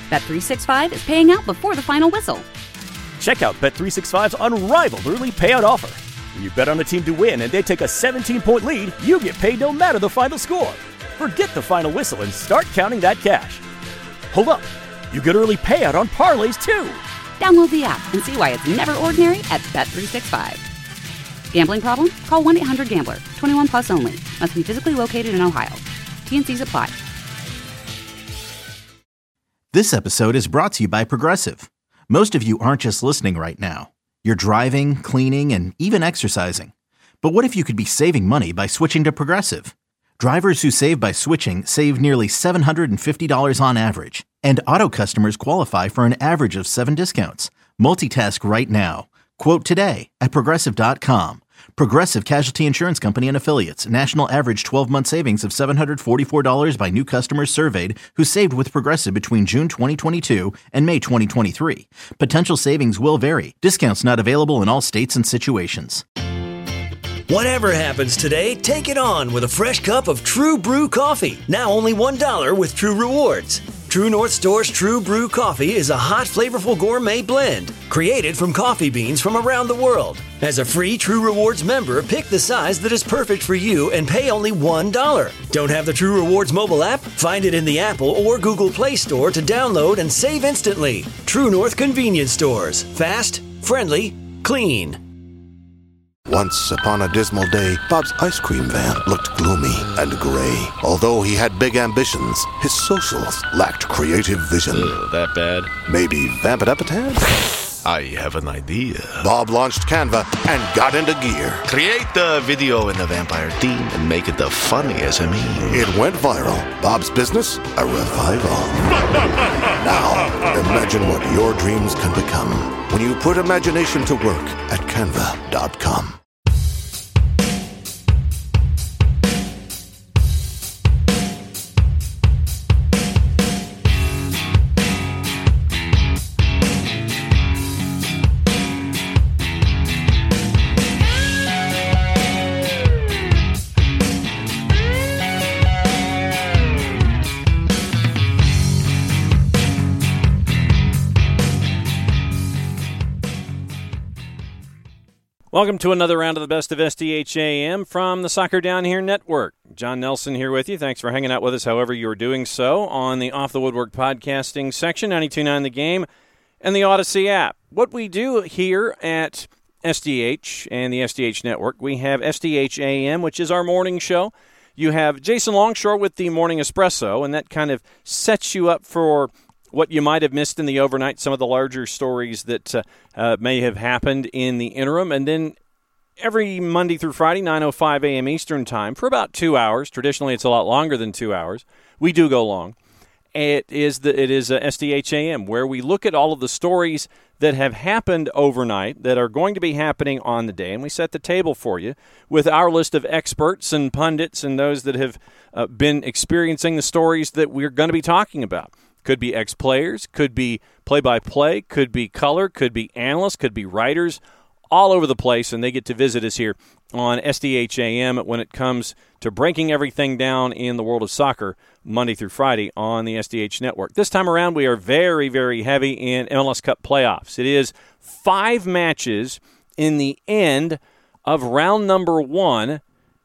Bet365 is paying out before the final whistle. Check out Bet365's unrivaled early payout offer. When you bet on a team to win and they take a 17-point lead, you get paid no matter the final score. Forget the final whistle and start counting that cash. Hold up. You get early payout on parlays, too. Download the app and see why it's never ordinary at Bet365. Gambling problem? Call 1-800-GAMBLER. 21 plus only. Must be physically located in Ohio. T&Cs apply. This episode is brought to you by Progressive. Most of you aren't just listening right now. You're driving, cleaning, and even exercising. But what if you could be saving money by switching to Progressive? Drivers who save by switching save nearly $750 on average. And auto customers qualify for an average of 7 discounts. Multitask right now. Quote today at Progressive.com. Progressive Casualty Insurance Company and Affiliates. National average 12-month savings of $744 by new customers surveyed who saved with Progressive between June 2022 and May 2023. Potential savings will vary. Discounts not available in all states and situations. Whatever happens today, take it on with a fresh cup of True Brew coffee. Now only $1 with True Rewards. True North Store's True Brew coffee is a hot, flavorful gourmet blend created from coffee beans from around the world. As a free True Rewards member, pick the size that is perfect for you and pay only $1. Don't have the True Rewards mobile app? Find it in the Apple or Google Play Store to download and save instantly. True North Convenience Stores. Fast, friendly, clean. Once upon a dismal day, Bob's ice cream van looked gloomy and gray. Although he had big ambitions, his socials lacked creative vision. That bad? Maybe vamp it up a tad? I have an idea. Bob launched Canva and got into gear. Create the video in the vampire theme and make it the funniest of me. It went viral. Bob's business, a revival. Now, imagine what your dreams can become when you put imagination to work at Canva.com. Welcome to another round of the Best of SDHAM from the Soccer Down Here Network. John Nelson here with you. Thanks for hanging out with us however you're doing so on the Off the Woodwork podcasting section, 92.9 The Game, and the Odyssey app. What we do here at SDH and the SDH Network, we have SDHAM, which is our morning show. You have Jason Longshore with the Morning Espresso, and that kind of sets you up for what you might have missed in the overnight, some of the larger stories that may have happened in the interim. And then every Monday through Friday, 9:05 a.m. Eastern Time, for about 2 hours. Traditionally, it's a lot longer than 2 hours. We do go long. It is SDHAM, where we look at all of the stories that have happened overnight that are going to be happening on the day, and we set the table for you with our list of experts and pundits and those that have been experiencing the stories that we're going to be talking about. Could be ex-players, could be play-by-play, could be color, could be analysts, could be writers, all over the place, and they get to visit us here on SDHAM when it comes to breaking everything down in the world of soccer Monday through Friday on the SDH Network. This time around, we are very, very heavy in MLS Cup playoffs. It is 5 matches in the end of round number 1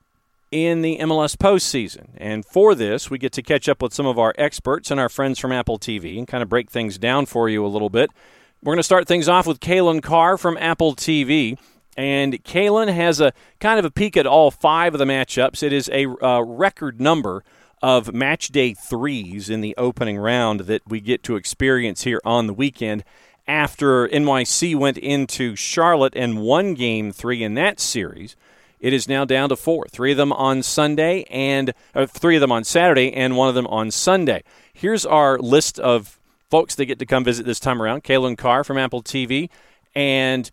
in the MLS postseason. And for this, we get to catch up with some of our experts and our friends from Apple TV and kind of break things down for you a little bit. We're going to start things off with Kalen Carr from Apple TV. And Kalen has a kind of a peek at all 5 of the matchups. It is a record number of match day 3s in the opening round that we get to experience here on the weekend after NYC went into Charlotte and won Game 3 in that series. It is now down to 4. 3 of them on Saturday and 1 of them on Sunday. Here's our list of folks that get to come visit this time around. Kalen Carr from Apple TV and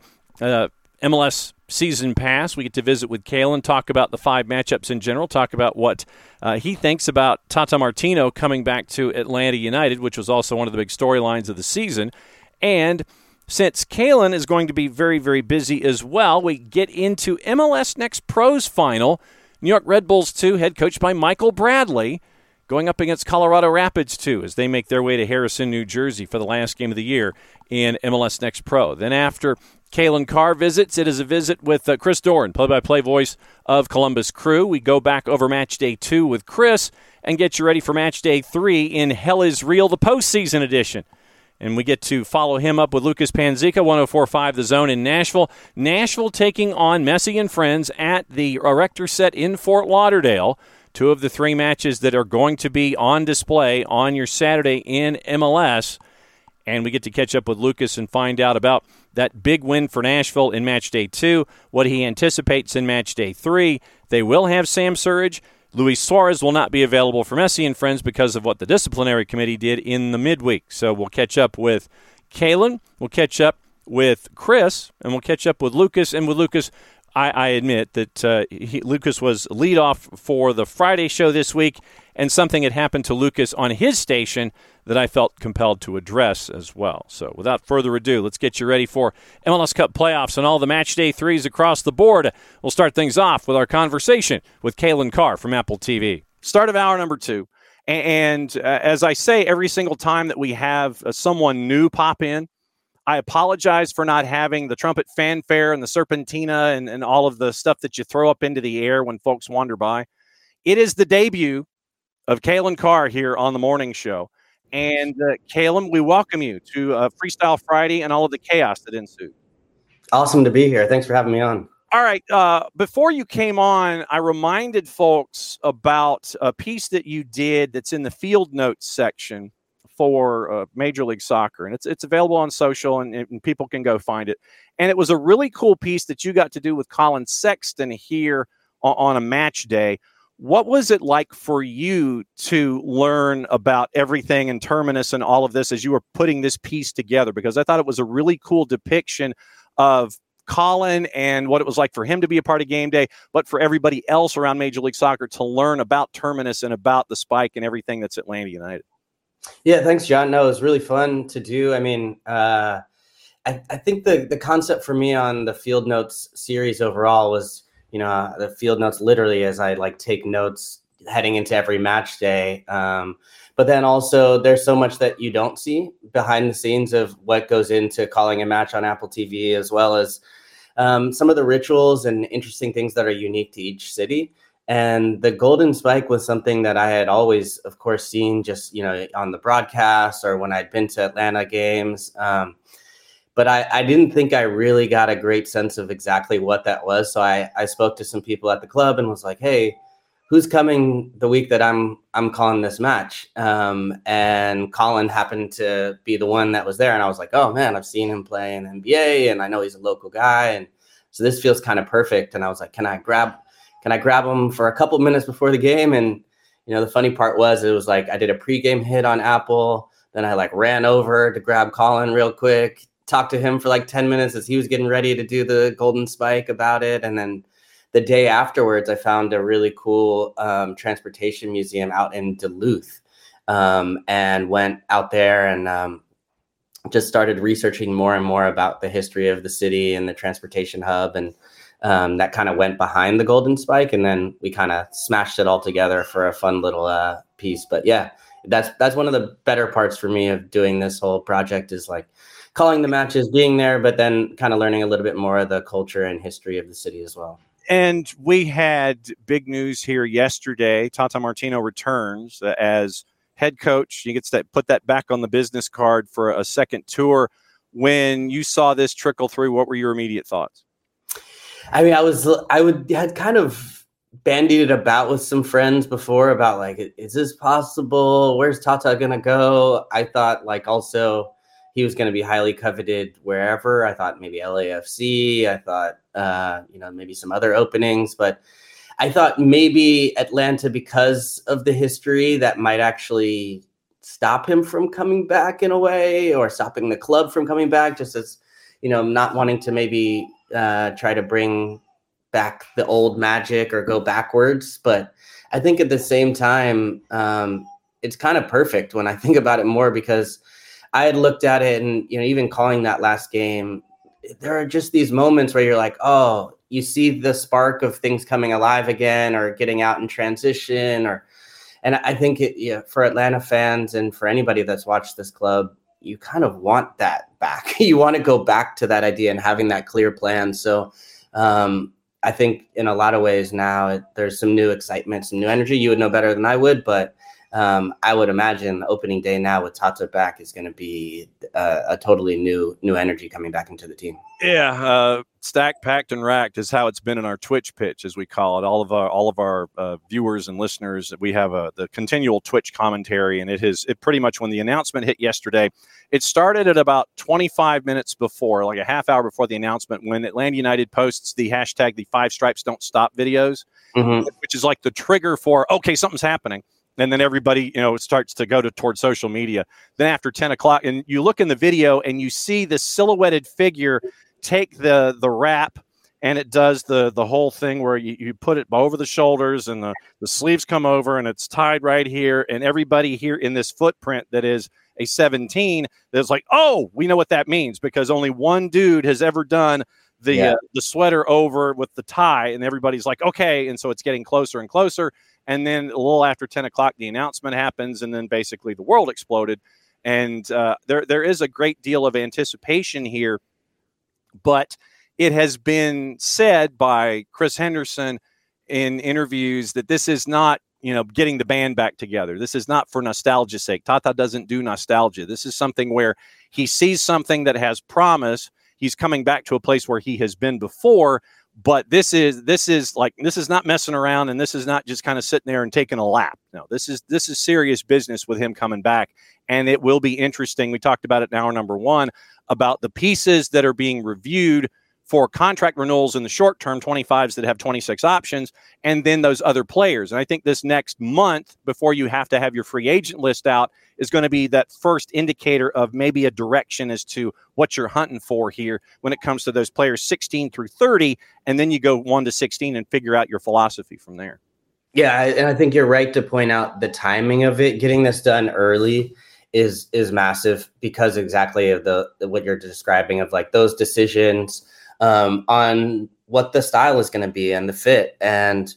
MLS Season Pass. We get to visit with Kalen, talk about the 5 matchups in general, talk about what he thinks about Tata Martino coming back to Atlanta United, which was also one of the big storylines of the season. And since Kalen is going to be very, very busy as well, we get into MLS Next Pros Final. New York Red Bulls 2, head coached by Michael Bradley, going up against Colorado Rapids, too, as they make their way to Harrison, New Jersey for the last game of the year in MLS Next Pro. Then after Kalen Carr visits, it is a visit with Chris Doran, play-by-play voice of Columbus Crew. We go back over Match Day 2 with Chris and get you ready for Match Day 3 in Hell is Real, the postseason edition. And we get to follow him up with Lucas Panzica, 104.5 The Zone in Nashville. Nashville taking on Messi and Friends at the Erector Set in Fort Lauderdale. 2 of the 3 matches that are going to be on display on your Saturday in MLS. And we get to catch up with Lucas and find out about that big win for Nashville in Match Day 2, what he anticipates in Match Day 3. They will have Sam Surridge. Luis Suarez will not be available for Messi and Friends because of what the disciplinary committee did in the midweek. So we'll catch up with Kalen, we'll catch up with Chris, and we'll catch up with Lucas. And with Lucas, I admit that Lucas was leadoff for the Friday show this week, and something had happened to Lucas on his station that I felt compelled to address as well. So without further ado, let's get you ready for MLS Cup playoffs and all the Match Day 3s across the board. We'll start things off with our conversation with Kalen Carr from Apple TV. Start of hour number 2. And as I say every single time that we have someone new pop in, I apologize for not having the trumpet fanfare and the serpentina and all of the stuff that you throw up into the air when folks wander by. It is the debut of Kalen Carr here on the morning show. And Kalen, we welcome you to Freestyle Friday and all of the chaos that ensued. Awesome to be here. Thanks for having me on. All right. Before you came on, I reminded folks about a piece that you did that's in the field notes section for Major League Soccer. And it's available on social, and people can go find it. And it was a really cool piece that you got to do with Colin Sexton here on a match day. What was it like for you to learn about everything in Terminus and all of this as you were putting this piece together? Because I thought it was a really cool depiction of Colin and what it was like for him to be a part of game day, but for everybody else around Major League Soccer to learn about Terminus and about the Spike and everything that's Atlanta United. Yeah, thanks, John. No, it was really fun to do. I mean, I think the concept for me on the Field Notes series overall was, the Field Notes literally as I take notes heading into every match day. But then also there's so much that you don't see behind the scenes of what goes into calling a match on Apple TV, as well as some of the rituals and interesting things that are unique to each city. And the Golden Spike was something that I had always, of course, seen just, on the broadcast or when I'd been to Atlanta games. But I didn't think I really got a great sense of exactly what that was. So I spoke to some people at the club and was like, hey, who's coming the week that I'm calling this match? And Colin happened to be the one that was there. And I was like, oh, man, I've seen him play in NBA and I know he's a local guy. And so this feels kind of perfect. And I was like, can I grab him for a couple minutes before the game? And, the funny part was, it was like I did a pregame hit on Apple. Then I ran over to grab Colin real quick, talked to him for 10 minutes as he was getting ready to do the Golden Spike about it. And then the day afterwards, I found a really cool transportation museum out in Duluth and went out there and just started researching more and more about the history of the city and the transportation hub. And that kind of went behind the Golden Spike, and then we kind of smashed it all together for a fun little piece. But yeah, that's one of the better parts for me of doing this whole project is calling the matches, being there, but then kind of learning a little bit more of the culture and history of the city as well. And we had big news here yesterday. Tata Martino returns as head coach. He gets to put that back on the business card for a second tour. When you saw this trickle through, what were your immediate thoughts? I mean, I had kind of bandied it about with some friends before about is this possible? Where's Tata going to go? I thought also he was going to be highly coveted wherever. I thought maybe LAFC. I thought, maybe some other openings, but I thought maybe Atlanta, because of the history, that might actually stop him from coming back in a way, or stopping the club from coming back, just as, not wanting to maybe try to bring back the old magic or go backwards. But I think at the same time, it's kind of perfect when I think about it more, because I had looked at it and, even calling that last game, there are just these moments where you're like, oh, you see the spark of things coming alive again or getting out in transition, And I think for Atlanta fans and for anybody that's watched this club, you kind of want that back. You want to go back to that idea and having that clear plan. So I think in a lot of ways now there's some new excitement, some new energy. You would know better than I would, but I would imagine opening day now with Tata back is going to be a totally new energy coming back into the team. Yeah, stacked, packed, and racked is how it's been in our Twitch pitch, as we call it. All of our viewers and listeners, we have the continual Twitch commentary, and it pretty much, when the announcement hit yesterday, it started at about 25 minutes before, like a half hour before the announcement, when Atlanta United posts the hashtag the 5 Stripes Don't Stop videos, which is like the trigger for, okay, something's happening. And then everybody, starts to go towards social media. Then after 10 o'clock, and you look in the video and you see the silhouetted figure take the wrap, and it does the whole thing where you put it over the shoulders, and the sleeves come over, and it's tied right here. And everybody here in this footprint that is a 17 that's like, oh, we know what that means, because only one dude has ever done the sweater over with the tie, and everybody's like, okay. And so it's getting closer and closer. And then a little after 10 o'clock, the announcement happens, and then basically the world exploded. And there is a great deal of anticipation here, but it has been said by Chris Henderson in interviews that this is not, getting the band back together. This is not for nostalgia's sake. Tata doesn't do nostalgia. This is something where he sees something that has promise. He's coming back to a place where he has been before. But this is not messing around, and this is not just kind of sitting there and taking a lap. No, this is serious business with him coming back, and it will be interesting. We talked about it in hour number 1 about the pieces that are being reviewed for contract renewals in the short term, 25s that have 26 options, and then those other players. And I think this next month, before you have to have your free agent list out, is going to be that first indicator of maybe a direction as to what you're hunting for here when it comes to those players 16 through 30, and then you go 1 to 16 and figure out your philosophy from there. Yeah, and I think you're right to point out the timing of it. Getting this done early is massive, because exactly of what you're describing of like those decisions on what the style is going to be and the fit. And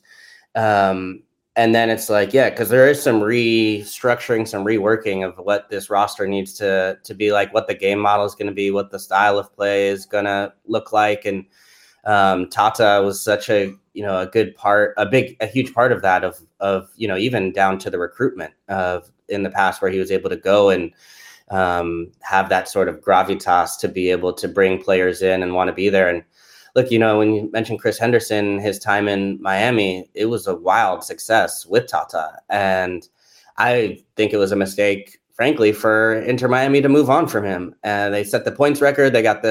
then it's like, because there is some restructuring, some reworking of what this roster needs to be like, what the game model is going to be, what the style of play is going to look like. And Tata was such a good part, a huge part of that, of even down to the recruitment of in the past, where he was able to go and have that sort of gravitas to be able to bring players in and want to be there. And look, when you mentioned Chris Henderson, his time in Miami, it was a wild success with Tata. And I think it was a mistake, frankly, for Inter Miami to move on from him. And they set the points record. They got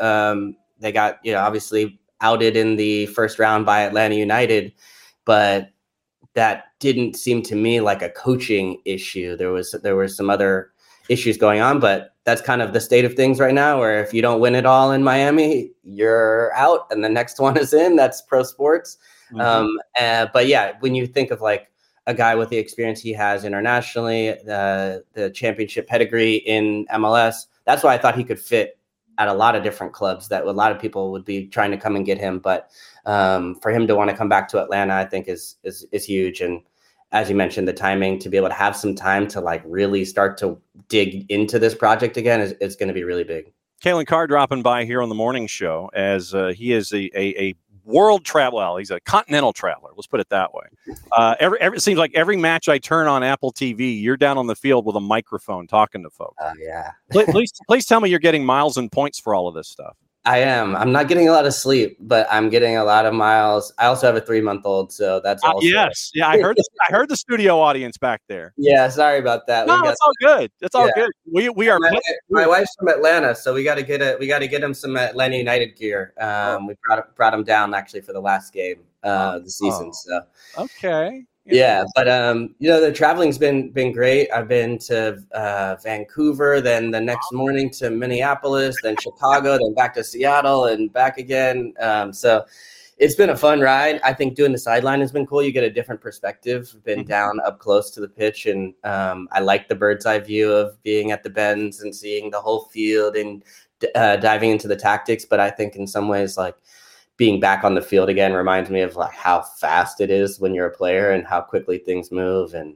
obviously outed in the first round by Atlanta United, but that didn't seem to me like a coaching issue. There were some other issues going on, but that's kind of the state of things right now, where if you don't win it all in Miami, you're out and the next one is in. That's pro sports. But yeah, when you think of like a guy with the experience he has internationally, the championship pedigree in MLS, that's why I thought he could fit at a lot of different clubs that a lot of people would be trying to come and get him. But for him to want to come back to Atlanta, I think is huge. And as you mentioned, the timing to be able to have some time to like really start to dig into this project again is going to be really big. Kalen Carr dropping by here on the morning show, as he is a world traveler. Well, he's a continental traveler. Let's put it that way. It seems like every match I turn on Apple TV, you're down on the field with a microphone talking to folks. Yeah. please tell me you're getting miles and points for all of this stuff. I am. I'm not getting a lot of sleep, but I'm getting a lot of miles. I also have a 3-month-old, so that's also yes. Yeah, I heard the studio audience back there. Yeah, sorry about that. No, it's all good. It's all good. We are. My wife's from Atlanta, so we got to get him some Atlanta United gear. We brought him down actually for the last game of the season. So okay. Yeah, but the traveling's been great. I've been to Vancouver, then the next morning to Minneapolis, then Chicago, then back to Seattle and back again. So it's been a fun ride. I think doing the sideline has been cool. You get a different perspective. Been down up close to the pitch, and I like the bird's eye view of being at the bends and seeing the whole field and diving into the tactics. But I think in some ways, like, being back on the field again reminds me of like how fast it is when you're a player and how quickly things move. And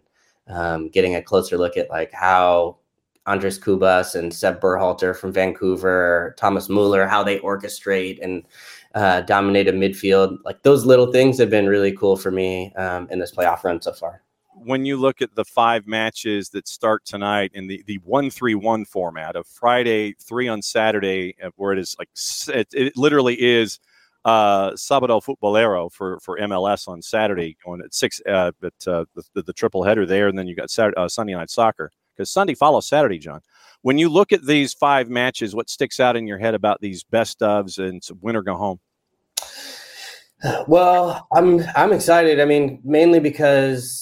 getting a closer look at like how Andres Cubas and Seb Berhalter from Vancouver, Thomas Mueller, how they orchestrate and dominate a midfield. Like those little things have been really cool for me in this playoff run so far. When you look at the 5 matches that start tonight in the 1-3-1 format of Friday, 3 on Saturday, where it is like it literally is Sabado Futbolero for MLS on Saturday, going at 6, but the triple header there, and then you got Sunday Night Soccer, because Sunday follows Saturday, John. When you look at these 5 matches, what sticks out in your head about these best ofs and win or go home? Well, I'm excited. I mean, mainly because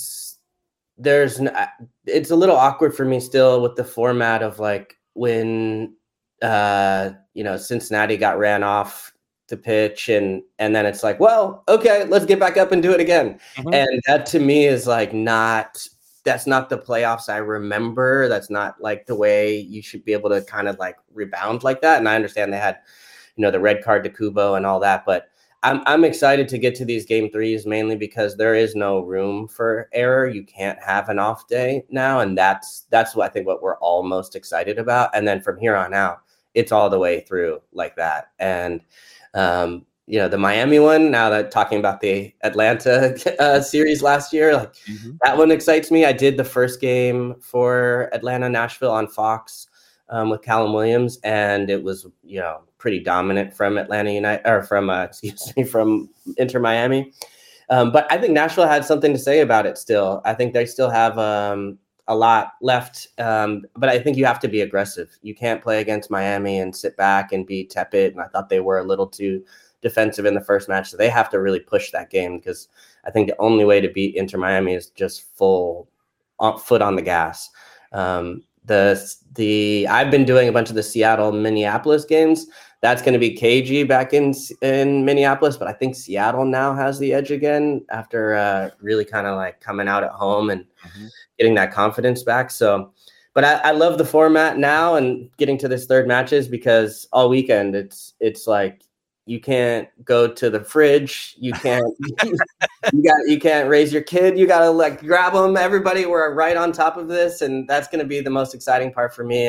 it's a little awkward for me still with the format of like when Cincinnati got ran off the pitch and then it's like, well, okay, let's get back up and do it again. Mm-hmm. And that to me is like that's not the playoffs I remember. That's not like the way you should be able to kind of like rebound like that. And I understand they had, the red card to Kubo and all that, but I'm excited to get to these game 3s mainly because there is no room for error. You can't have an off day now. And that's what I think what we're all most excited about. And then from here on out, it's all the way through like that. And, the Miami one, now that talking about the Atlanta series last year, like that one excites me. I did the first game for Atlanta, Nashville on Fox with Callum Williams. And it was, pretty dominant from Atlanta United or from Inter Miami. But I think Nashville had something to say about it still. I think they still have a lot left. But I think you have to be aggressive. You can't play against Miami and sit back and be tepid. And I thought they were a little too defensive in the first match. So they have to really push that game because I think the only way to beat Inter Miami is just full foot on the gas. I've been doing a bunch of the Seattle Minneapolis games. That's going to be cagey back in Minneapolis, but I think Seattle now has the edge again after really kind of like coming out at home and getting that confidence back. So, but I love the format now and getting to this third matches because all weekend it's like you can't go to the fridge, you can't you can't raise your kid, you gotta like grab them. Everybody, we're right on top of this, and that's going to be the most exciting part for me.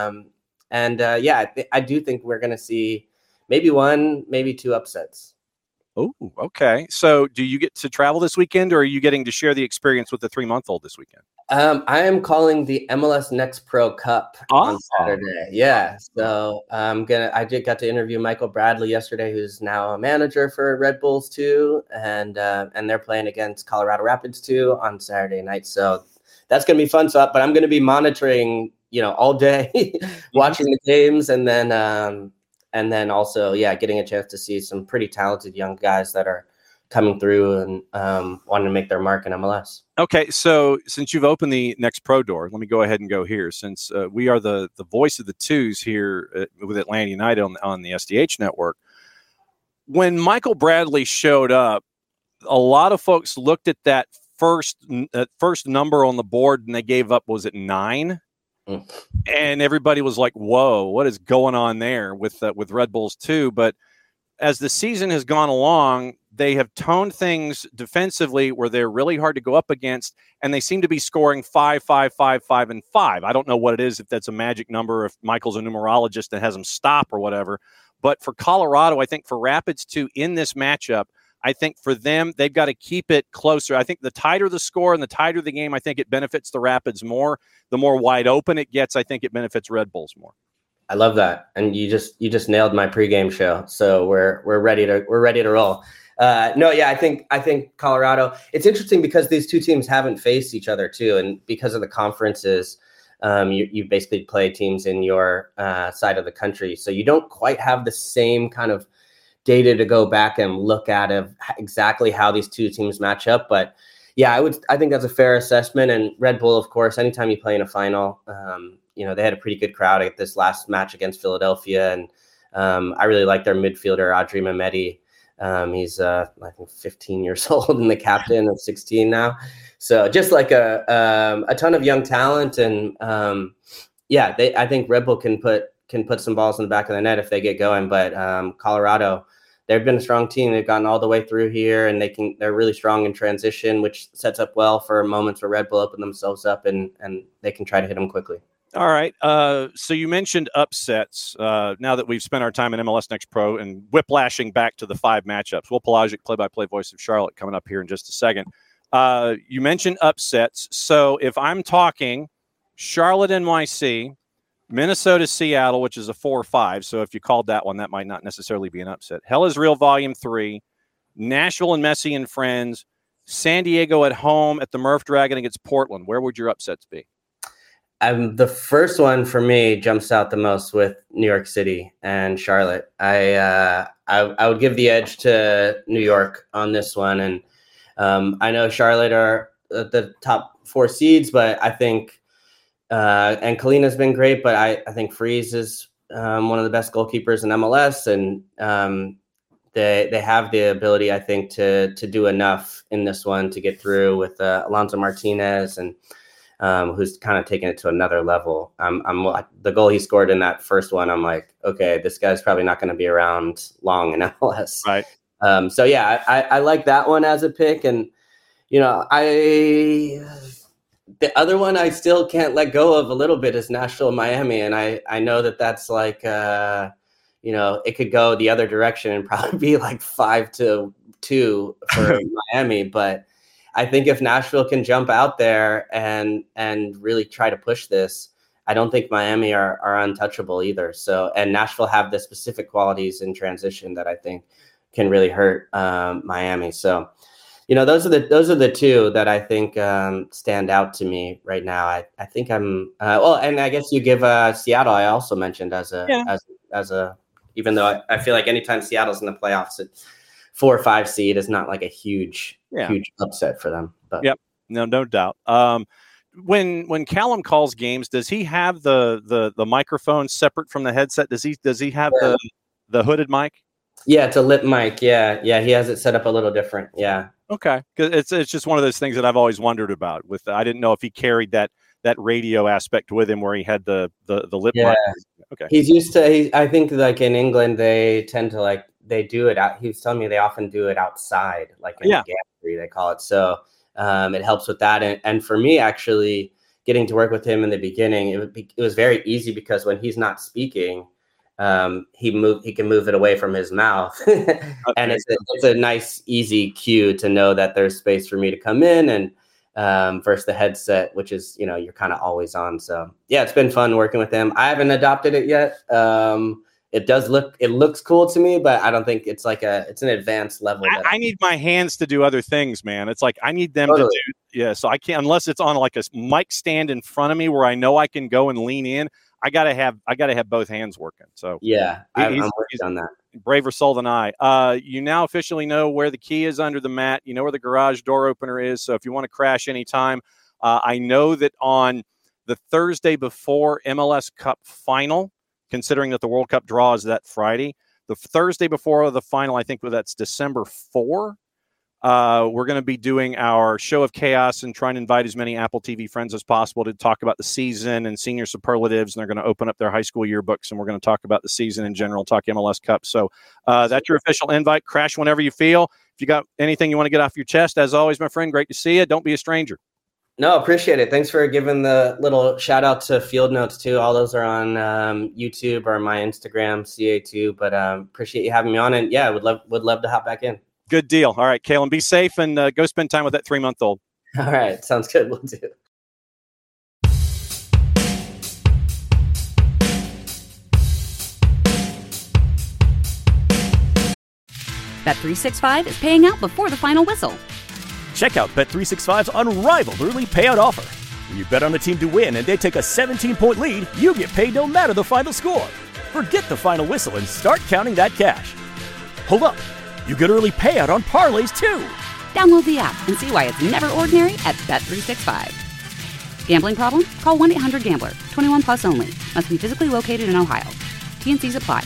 I do think we're going to see maybe 1, maybe 2 upsets. Oh, okay. So do you get to travel this weekend, or are you getting to share the experience with the 3-month-old this weekend? I am calling the MLS Next Pro Cup on Saturday. Yeah. So I got to interview Michael Bradley yesterday, who's now a manager for Red Bulls 2, and they're playing against Colorado Rapids 2 on Saturday night. So that's going to be fun. But I'm going to be monitoring all day, watching the games, and then also, getting a chance to see some pretty talented young guys that are coming through and wanting to make their mark in MLS. Okay, so since you've opened the Next Pro door, let me go ahead and go here. Since we are the voice of the twos here with Atlanta United on the SDH network, when Michael Bradley showed up, a lot of folks looked at that first number on the board and they gave up, was it 9? And everybody was like, whoa, what is going on there with Red Bulls 2? But as the season has gone along, they have toned things defensively where they're really hard to go up against, and they seem to be scoring 5, 5, 5, 5, and 5. I don't know what it is, if that's a magic number, if Michael's a numerologist and has them stop or whatever. But for Colorado, I think for Rapids 2 in this matchup, I think for them, they've got to keep it closer. I think the tighter the score and the tighter the game, I think it benefits the Rapids more. The more wide open it gets, I think it benefits Red Bulls more. I love that, and you just nailed my pregame show. So we're ready to roll. I think Colorado. It's interesting because these two teams haven't faced each other too, and because of the conferences, you basically play teams in your side of the country, so you don't quite have the same kind of data to go back and look at of exactly how these two teams match up. But yeah, I think that's a fair assessment. And Red Bull, of course, anytime you play in a final, they had a pretty good crowd at this last match against Philadelphia. And I really like their midfielder, Audrey Mehmeti. He's I think 15 years old and the captain of 16 now. So just like a ton of young talent. And I think Red Bull can put some balls in the back of the net if they get going. But Colorado, they've been a strong team. They've gotten all the way through here, and they're really strong in transition, which sets up well for moments where Red Bull open themselves up and they can try to hit them quickly. All right. So you mentioned upsets. Now that we've spent our time in MLS Next Pro and whiplashing back to the 5 matchups, Will Pelagic, play-by-play voice of Charlotte, coming up here in just a second. You mentioned upsets. So if I'm talking Charlotte NYC, Minnesota Seattle, which is a 4-5. So if you called that one, that might not necessarily be an upset. Hell is Real Volume 3, Nashville and Messi and Friends, San Diego at home at the Murph Dragon against Portland. Where would your upsets be? The first one for me jumps out the most with New York City and Charlotte. I would give the edge to New York on this one. And I know Charlotte are the top 4 seeds, but I think and Kalina's been great, but I think Freeze is one of the best goalkeepers in MLS, and they have the ability, I think, to do enough in this one to get through with Alonso Martinez and who's kind of taking it to another level. The goal he scored in that first one, I'm like, okay, this guy's probably not going to be around long in MLS. Right. So yeah, I like that one as a pick, and the other one I still can't let go of a little bit is Nashville, Miami, and I know that's like it could go the other direction and probably be like 5-2 for Miami, but I think if Nashville can jump out there and really try to push this, I don't think Miami are untouchable either. So, and Nashville have the specific qualities in transition that I think can really hurt Miami. So, those are the 2 that I think stand out to me right now. I think I'm and I guess you give Seattle. I also mentioned as a even though I feel like anytime Seattle's in the playoffs, it's 4 or 5 seed is not like a huge upset for them. But yep, no doubt. When Callum calls games, does he have the microphone separate from the headset? Does he have the hooded mic? Yeah, it's a lip mic. Yeah, he has it set up a little different. Yeah. Okay, because it's just one of those things that I've always wondered about. I didn't know if he carried that radio aspect with him, where he had the lip mic. Okay, he's used to. I think like in England, they tend to they do it out. He was telling me they often do it outside, like in the gantry, they call it. So it helps with that. And for me, actually, getting to work with him in the beginning, it was very easy because when he's not speaking, he can move it away from his mouth. And it's a nice, easy cue to know that there's space for me to come in and versus the headset, which is, you're kind of always on. So yeah, it's been fun working with him. I haven't adopted it yet. It looks cool to me, but I don't think it's it's an advanced level. I need my hands to do other things, man. It's like I need them to do. So I can't, unless it's on like a mic stand in front of me where I know I can go and lean in. I gotta have both hands working. So yeah, I'm working on that. Braver soul than I. You now officially know where the key is under the mat. You know where the garage door opener is. So if you want to crash anytime, I know that on the Thursday before MLS Cup final, considering that the World Cup draw is that Friday, the Thursday before the final, I think that's December 4. We're going to be doing our show of chaos and trying to invite as many Apple TV friends as possible to talk about the season and senior superlatives. And they're going to open up their high school yearbooks, and we're going to talk about the season in general, talk MLS Cup. So that's your official invite. Crash whenever you feel. If you got anything you want to get off your chest, as always, my friend, great to see you. Don't be a stranger. No, appreciate it. Thanks for giving the little shout out to Field Notes too. All those are on YouTube or my Instagram, CA2. But appreciate you having me on, and yeah, would love to hop back in. Good deal. All right, Kalen, be safe and go spend time with that 3-month-old. All right, sounds good. We'll do. Bet365 is paying out before the final whistle. Check out Bet365's unrivaled early payout offer. When you bet on a team to win and they take a 17-point lead, you get paid no matter the final score. Forget the final whistle and start counting that cash. Hold up. You get early payout on parlays, too. Download the app and see why it's never ordinary at Bet365. Gambling problem? Call 1-800-GAMBLER. 21 plus only. Must be physically located in Ohio. T&Cs apply.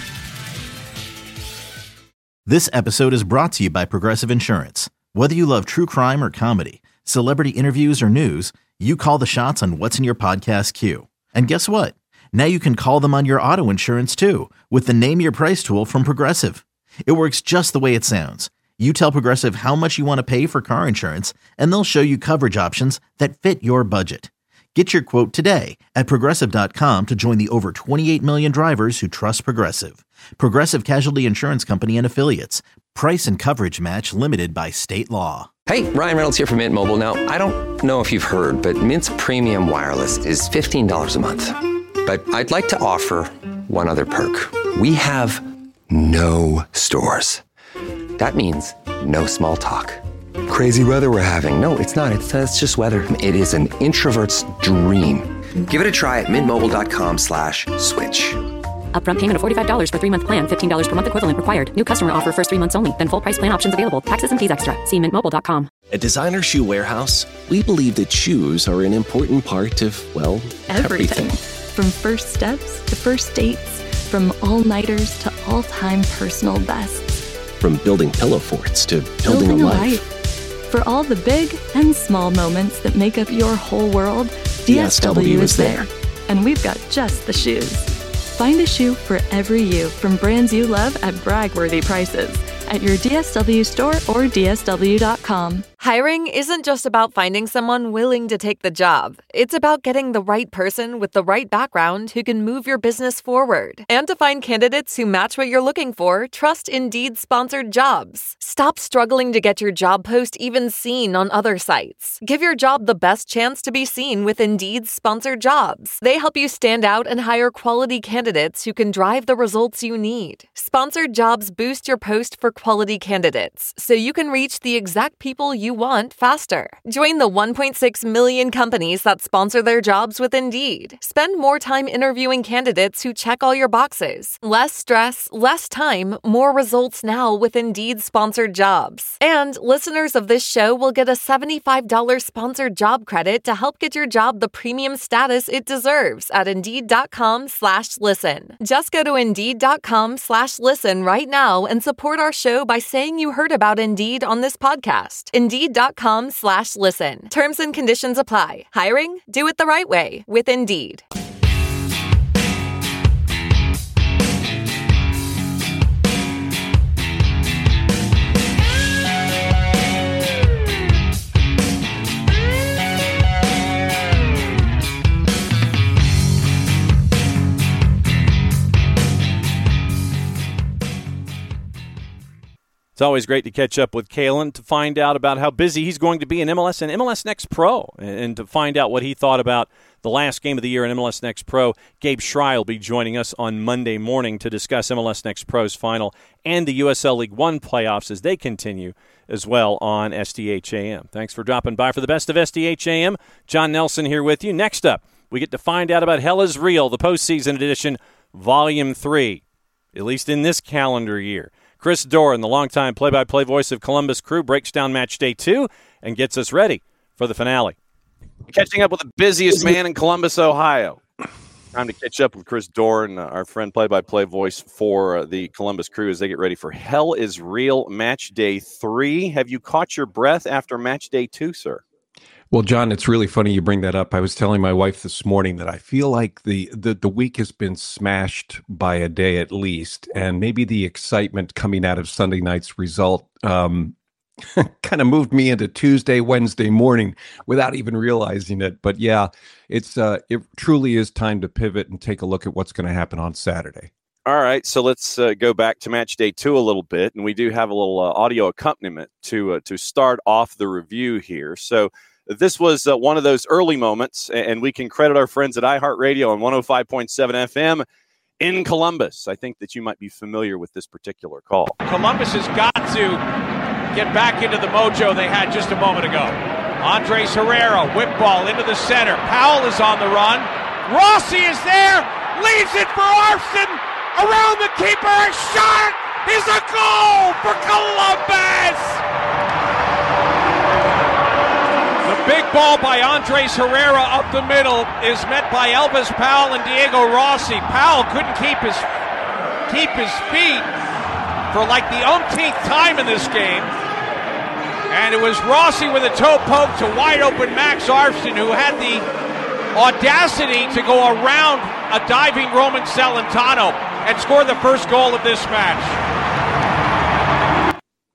This episode is brought to you by Progressive Insurance. Whether you love true crime or comedy, celebrity interviews or news, you call the shots on what's in your podcast queue. And guess what? Now you can call them on your auto insurance, too, with the Name Your Price tool from Progressive. It works just the way it sounds. You tell Progressive how much you want to pay for car insurance, and they'll show you coverage options that fit your budget. Get your quote today at Progressive.com to join the over 28 million drivers who trust Progressive. Progressive Casualty Insurance Company and Affiliates. Price and coverage match limited by state law. Hey, Ryan Reynolds here from Mint Mobile. Now, I don't know if you've heard, but Mint's premium wireless is $15 a month. But I'd like to offer one other perk. We have no stores. That means no small talk. Crazy weather we're having. No, it's not. It's just weather. It is an introvert's dream. Give it a try at mintmobile.com/switch. Upfront payment of $45 for 3-month plan. $15 per month equivalent required. New customer offer first 3 months only. Then full price plan options available. Taxes and fees extra. See mintmobile.com. At Designer Shoe Warehouse, we believe that shoes are an important part of, well, everything. From first steps to first dates. From all-nighters to all-time personal bests. From building pillow forts to building a life. For all the big and small moments that make up your whole world, DSW is there. And we've got just the shoes. Find a shoe for every you from brands you love at brag-worthy prices at your DSW store or DSW.com. Hiring isn't just about finding someone willing to take the job. It's about getting the right person with the right background who can move your business forward. And to find candidates who match what you're looking for, trust Indeed-sponsored jobs. Stop struggling to get your job post even seen on other sites. Give your job the best chance to be seen with Indeed-sponsored jobs. They help you stand out and hire quality candidates who can drive the results you need. Sponsored jobs boost your post for quality candidates, so you can reach the exact people you want faster. Join the 1.6 million companies that sponsor their jobs with Indeed. Spend more time interviewing candidates who check all your boxes. Less stress, less time, more results now with Indeed-sponsored jobs. And listeners of this show will get a $75 sponsored job credit to help get your job the premium status it deserves at Indeed.com/listen. Just go to Indeed.com/listen right now and support our show by saying you heard about Indeed on this podcast. Indeed.com/listen. Terms and conditions apply. Hiring? Do it the right way with Indeed. It's always great to catch up with Kalen to find out about how busy he's going to be in MLS and MLS Next Pro, and to find out what he thought about the last game of the year in MLS Next Pro. Gabe Schrei will be joining us on Monday morning to discuss MLS Next Pro's final and the USL League One playoffs as they continue as well on SDHAM. Thanks for dropping by for the best of SDHAM. John Nelson here with you. Next up, we get to find out about Hell is Real, the postseason edition, Volume 3, at least in this calendar year. Chris Doran, the longtime play-by-play voice of Columbus Crew, breaks down match day 2 and gets us ready for the finale. Catching up with the busiest man in Columbus, Ohio. Time to catch up with Chris Doran, our friend play-by-play voice for the Columbus Crew as they get ready for Hell is Real match day 3. Have you caught your breath after match day 2, sir? Well, John, it's really funny you bring that up. I was telling my wife this morning that I feel like the week has been smashed by a day at least, and maybe the excitement coming out of Sunday night's result kind of moved me into Tuesday, Wednesday morning without even realizing it. But yeah, it truly is time to pivot and take a look at what's going to happen on Saturday. All right, so let's go back to match day 2 a little bit, and we do have a little audio accompaniment to start off the review here. So this was one of those early moments, and we can credit our friends at iHeartRadio on 105.7 FM in Columbus. I think that you might be familiar with this particular call. Columbus has got to get back into the mojo they had just a moment ago. Andres Herrera, whip ball into the center. Powell is on the run. Rossi is there, leaves it for Arfson, around the keeper, a shot is a goal for Columbus! The big ball by Andres Herrera up the middle is met by Elvis Powell and Diego Rossi. Powell couldn't keep his feet for like the umpteenth time in this game. And it was Rossi with a toe poke to wide open Max Arfson, who had the audacity to go around a diving Roman Celentano and score the first goal of this match.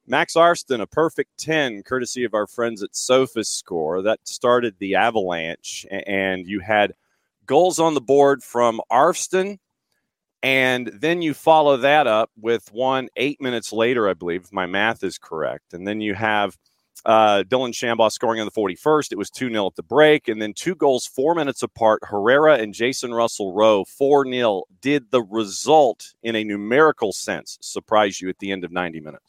Max Arston, a perfect 10, courtesy of our friends at SofaScore. That started the Avalanche, and you had goals on the board from Arston, and then you follow that up with one 8 minutes later, I believe, if my math is correct. And then you have Dylan Shambaugh scoring on the 41st. It was 2-0 at the break, and then 2 goals 4 minutes apart. Herrera and Jason Russell-Rowe, 4-0. Did the result, in a numerical sense, surprise you at the end of 90 minutes?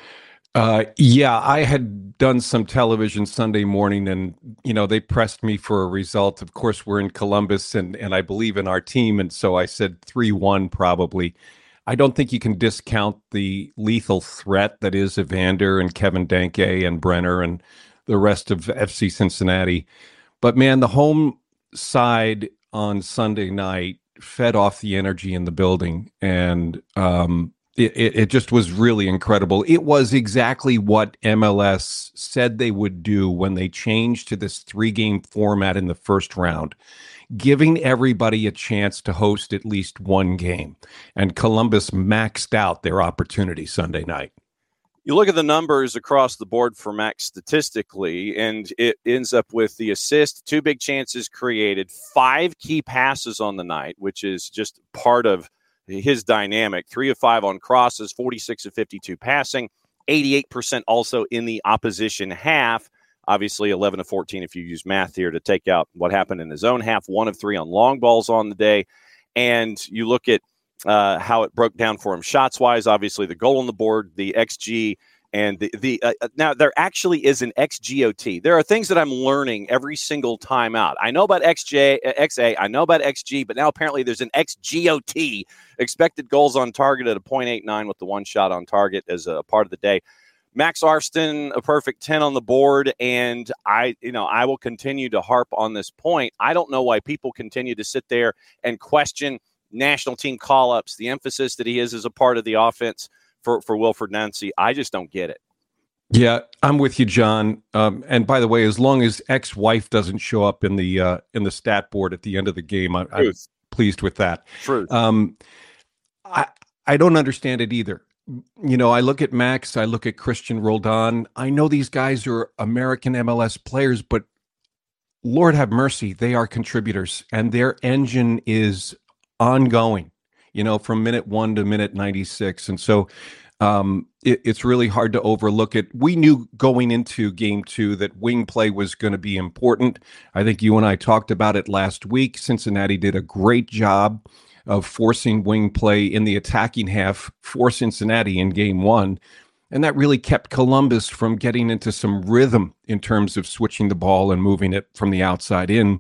Yeah, I had done some television Sunday morning, and, they pressed me for a result. Of course, we're in Columbus, and I believe in our team, and so I said 3-1 probably. I don't think you can discount the lethal threat that is Evander and Kevin Danke and Brenner and the rest of FC Cincinnati. But, man, the home side on Sunday night fed off the energy in the building, and it just was really incredible. It was exactly what MLS said they would do when they changed to this 3-game format in the first round, giving everybody a chance to host at least one game. And Columbus maxed out their opportunity Sunday night. You look at the numbers across the board for Max statistically, and it ends up with the assist, 2 big chances created, 5 key passes on the night, which is just part of his dynamic. 3 of 5 on crosses, 46 of 52 passing, 88% also in the opposition half. Obviously, 11 of 14 if you use math here to take out what happened in his own half. 1 of 3 on long balls on the day. And you look at how it broke down for him shots-wise. Obviously, the goal on the board, the XG, and now there actually is an XGOT. There are things that I'm learning every single time out. I know about XA, I know about XG, but now apparently there's an XGOT, expected goals on target at a 0.89 with the 1 shot on target as a part of the day. Max Arston, a perfect 10 on the board, and I will continue to harp on this point. I don't know why people continue to sit there and question national team call-ups, the emphasis that he is as a part of the offense for Wilfred Nancy. I just don't get it. Yeah, I'm with you, John. And by the way, as long as ex-wife doesn't show up in the stat board at the end of the game, I'm pleased with that. Truth. I don't understand it either. I look at Max, I look at Christian Roldan. I know these guys are American MLS players, but Lord have mercy, they are contributors, and their engine is ongoing, from minute 1 to minute 96. And so it's really hard to overlook it. We knew going into game 2 that wing play was going to be important. I think you and I talked about it last week. Cincinnati did a great job of forcing wing play in the attacking half for Cincinnati in game 1. And that really kept Columbus from getting into some rhythm in terms of switching the ball and moving it from the outside in.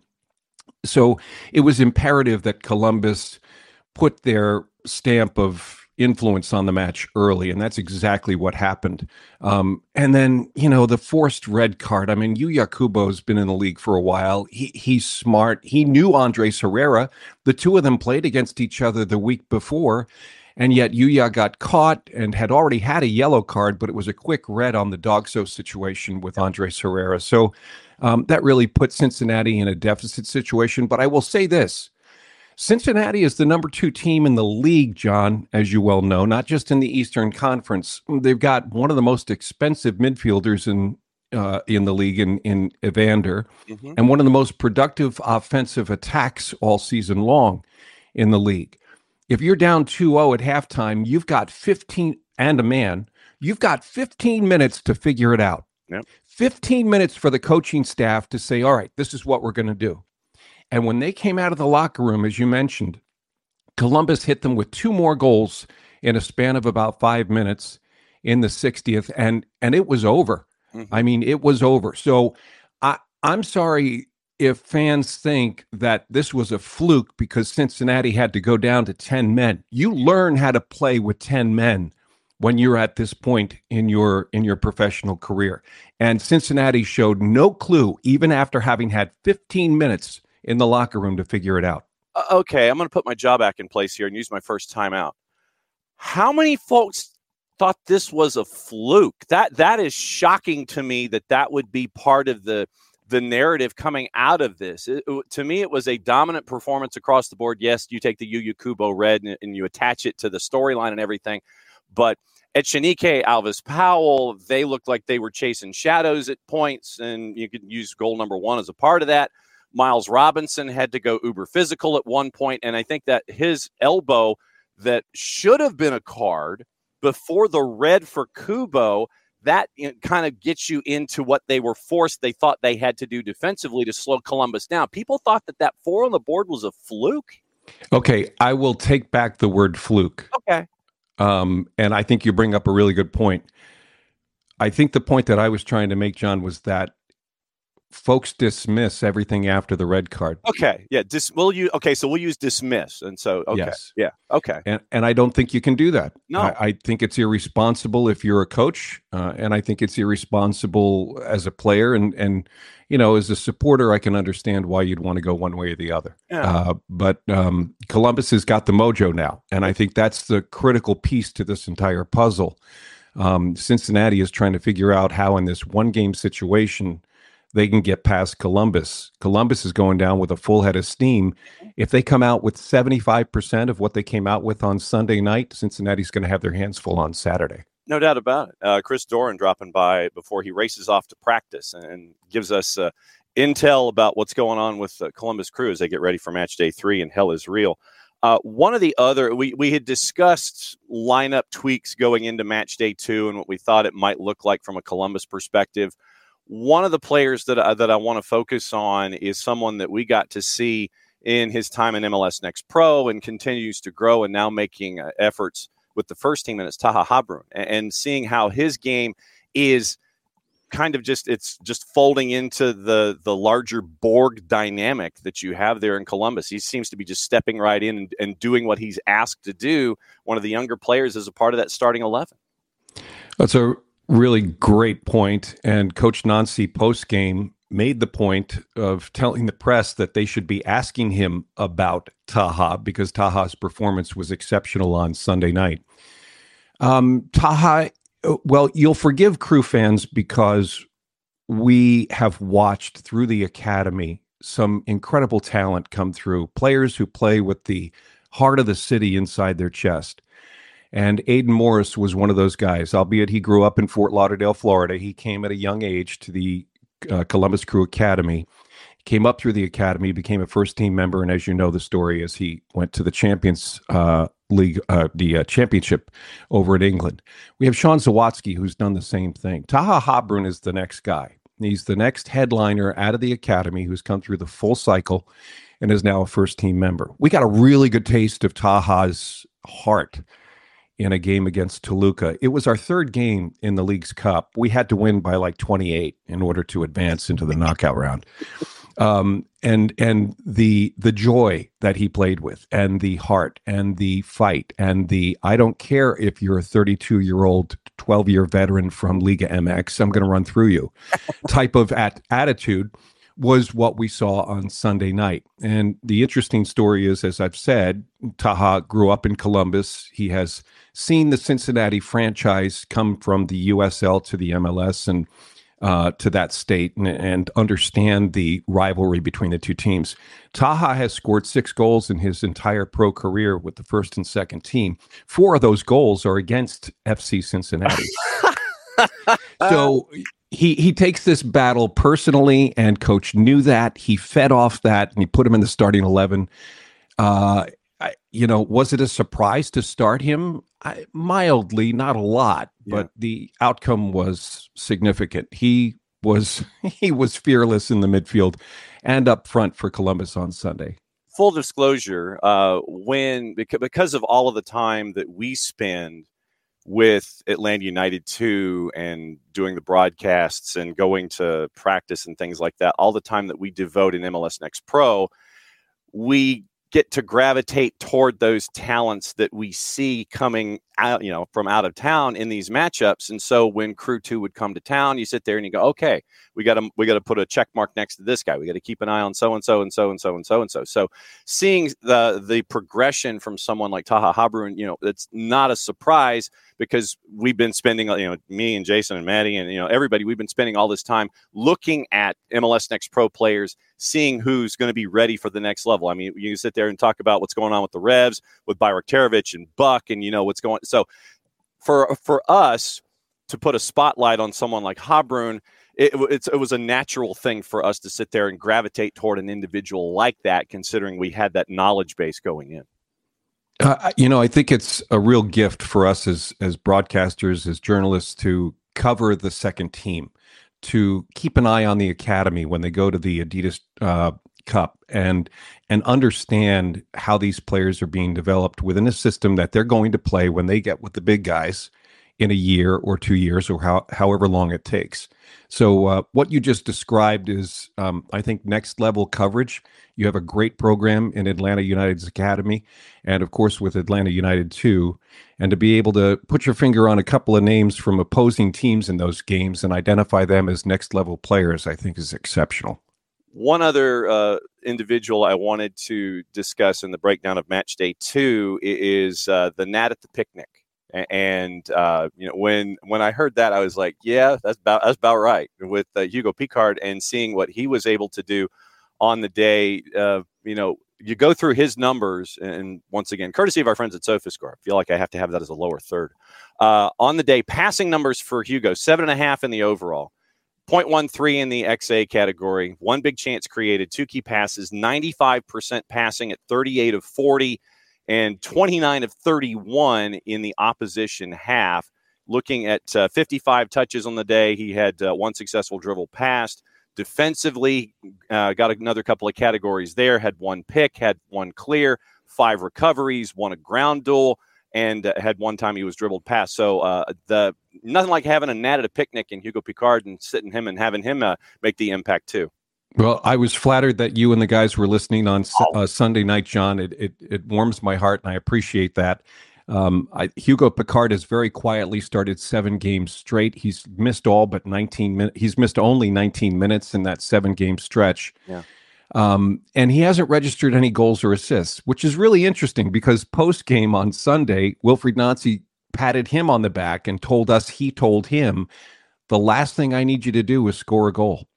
So it was imperative that Columbus put their stamp of influence on the match early, and that's exactly what happened. And then, the forced red card. I mean, Yuya Kubo's been in the league for a while. He's smart. He knew Andres Herrera. The two of them played against each other the week before, and yet Yuya got caught and had already had a yellow card, but it was a quick red on the Dogso situation with Andres Herrera. So that really put Cincinnati in a deficit situation. But I will say this. Cincinnati is the number 2 team in the league, John, as you well know, not just in the Eastern Conference. They've got one of the most expensive midfielders in the league in Evander, and one of the most productive offensive attacks all season long in the league. If you're down 2-0 at halftime, you've got 15 and a man. You've got 15 minutes to figure it out. Yep. 15 minutes for the coaching staff to say, all right, this is what we're going to do. And when they came out of the locker room, as you mentioned, Columbus hit them with 2 more goals in a span of about 5 minutes in the 60th, and it was over. I mean, it was over. So I'm sorry if fans think that this was a fluke because Cincinnati had to go down to 10 men. You learn how to play with 10 men when you're at this point in your professional career. And Cincinnati showed no clue, even after having had 15 minutes in the locker room to figure it out. Okay, I'm going to put my jaw back in place here and use my first timeout. How many folks thought this was a fluke? That is shocking to me that would be part of the narrative coming out of this. To me, it was a dominant performance across the board. Yes, you take the Yuya Kubo red and you attach it to the storyline and everything. But Echenique, Alvis Powell, they looked like they were chasing shadows at points, and you could use goal number 1 as a part of that. Miles Robinson had to go uber physical at one point, and I think that his elbow that should have been a card before the red for Kubo, that kind of gets you into what they thought they had to do defensively to slow Columbus down. People thought that 4 on the board was a fluke. Okay, I will take back the word fluke. Okay. And I think you bring up a really good point. I think the point that I was trying to make, John, was that folks dismiss everything after the red card. Okay. Yeah. So we'll use dismiss. And so, okay. Yes. Yeah. Okay. And I don't think you can do that. No. I think it's irresponsible if you're a coach. And I think it's irresponsible as a player. And as a supporter, I can understand why you'd want to go one way or the other. Yeah. But Columbus has got the mojo now. And I think that's the critical piece to this entire puzzle. Cincinnati is trying to figure out how in this one-game situation they can get past Columbus. Columbus is going down with a full head of steam. If they come out with 75% of what they came out with on Sunday night, Cincinnati's going to have their hands full on Saturday. No doubt about it. Chris Doran dropping by before he races off to practice and gives us intel about what's going on with the Columbus Crew as they get ready for match day 3, and hell is real. One of the other, we had discussed lineup tweaks going into match day 2 and what we thought it might look like from a Columbus perspective. One of the players that I want to focus on is someone that we got to see in his time in MLS Next Pro and continues to grow and now making efforts with the first team, and it's Taha Habrun. And seeing how his game is kind of just folding into the larger Borg dynamic that you have there in Columbus. He seems to be just stepping right in and doing what he's asked to do. One of the younger players as a part of that starting 11. That's a really great point. And Coach Nancy post-game made the point of telling the press that they should be asking him about Taha because Taha's performance was exceptional on Sunday night. Taha, well, you'll forgive Crew fans because we have watched through the academy some incredible talent come through, players who play with the heart of the city inside their chest. And Aiden Morris was one of those guys, albeit he grew up in Fort Lauderdale, Florida. He came at a young age to the Columbus Crew Academy, came up through the academy, became a first-team member, and as you know the story is he went to the Champions League, the championship over in England. We have Sean Zawatsky, who's done the same thing. Taha Habrun is the next guy. He's the next headliner out of the academy who's come through the full cycle and is now a first-team member. We got a really good taste of Taha's heart in a game against Toluca. It was our third game in the League's Cup. We had to win by like 28 in order to advance into the knockout round. And the joy that he played with, and the heart, and the fight, and the I don't care if you're a 32-year-old, 12-year veteran from Liga MX, I'm going to run through you type of attitude was what we saw on Sunday night. And the interesting story is, as I've said, Taha grew up in Columbus. He has seen the Cincinnati franchise come from the USL to the MLS and to that state and understand the rivalry between the two teams. Taha has scored 6 goals in his entire pro career with the first and second team. 4 of those goals are against FC Cincinnati. So he takes this battle personally, and coach knew that. He fed off that, and he put him in the starting 11. Was it a surprise to start him? Mildly, not a lot, but the outcome was significant. He was fearless in the midfield and up front for Columbus on Sunday. Full disclosure, because of all of the time that we spend with Atlanta United 2 and doing the broadcasts and going to practice and things like that, all the time that we devote in MLS Next Pro, we get to gravitate toward those talents that we see coming out, from out of town in these matchups. And so when Crew 2 would come to town, you sit there and you go, okay, we got to put a check mark next to this guy. We got to keep an eye on so-and-so and so-and-so and so-and-so. So seeing the progression from someone like Taha Habrun, it's not a surprise because we've been spending, me and Jason and Maddie and, everybody, we've been spending all this time looking at MLS Next Pro players, seeing who's going to be ready for the next level. I mean, you can sit there and talk about what's going on with the Revs, with Bayrak Terovic and Buck and, what's going. So for us to put a spotlight on someone like Habrun, it was a natural thing for us to sit there and gravitate toward an individual like that, considering we had that knowledge base going in. I think it's a real gift for us as broadcasters, as journalists, to cover the second team, to keep an eye on the academy when they go to the Adidas Cup and understand how these players are being developed within a system that they're going to play when they get with the big guys in a year or 2 years or however long it takes. So what you just described is, I think, next level coverage. You have a great program in Atlanta United's academy, and of course with Atlanta United too. And to be able to put your finger on a couple of names from opposing teams in those games and identify them as next level players, I think is exceptional. One other individual I wanted to discuss in the breakdown of Match Day 2 is the Nat at the picnic. And when I heard that, I was like, yeah, that's about right with Hugo Pickard, and seeing what he was able to do on the day. You go through his numbers, and once again, courtesy of our friends at SofaScore, I feel like I have to have that as a lower third. On the day, passing numbers for Hugo, 7.5 in the overall, 0.13 in the XA category, 1 big chance created, 2 key passes, 95% passing at 38 of 40, and 29 of 31 in the opposition half. Looking at 55 touches on the day, he had 1 successful dribble passed. Defensively, got another couple of categories there, had 1 pick, had 1 clear, 5 recoveries, 1 a ground duel, and had 1 time he was dribbled past. So nothing like having a Nat at a picnic in Hugo Pickard and sitting him and having him make the impact too. Well, I was flattered that you and the guys were listening on Sunday night, John. It warms my heart, and I appreciate that. Hugo Pickard has very quietly started 7 games straight. He's missed all but 19 minutes. He's missed only 19 minutes in that 7-game stretch. Yeah. And he hasn't registered any goals or assists, which is really interesting because post-game on Sunday, Wilfried Nancy patted him on the back and told us he told him, the last thing I need you to do is score a goal.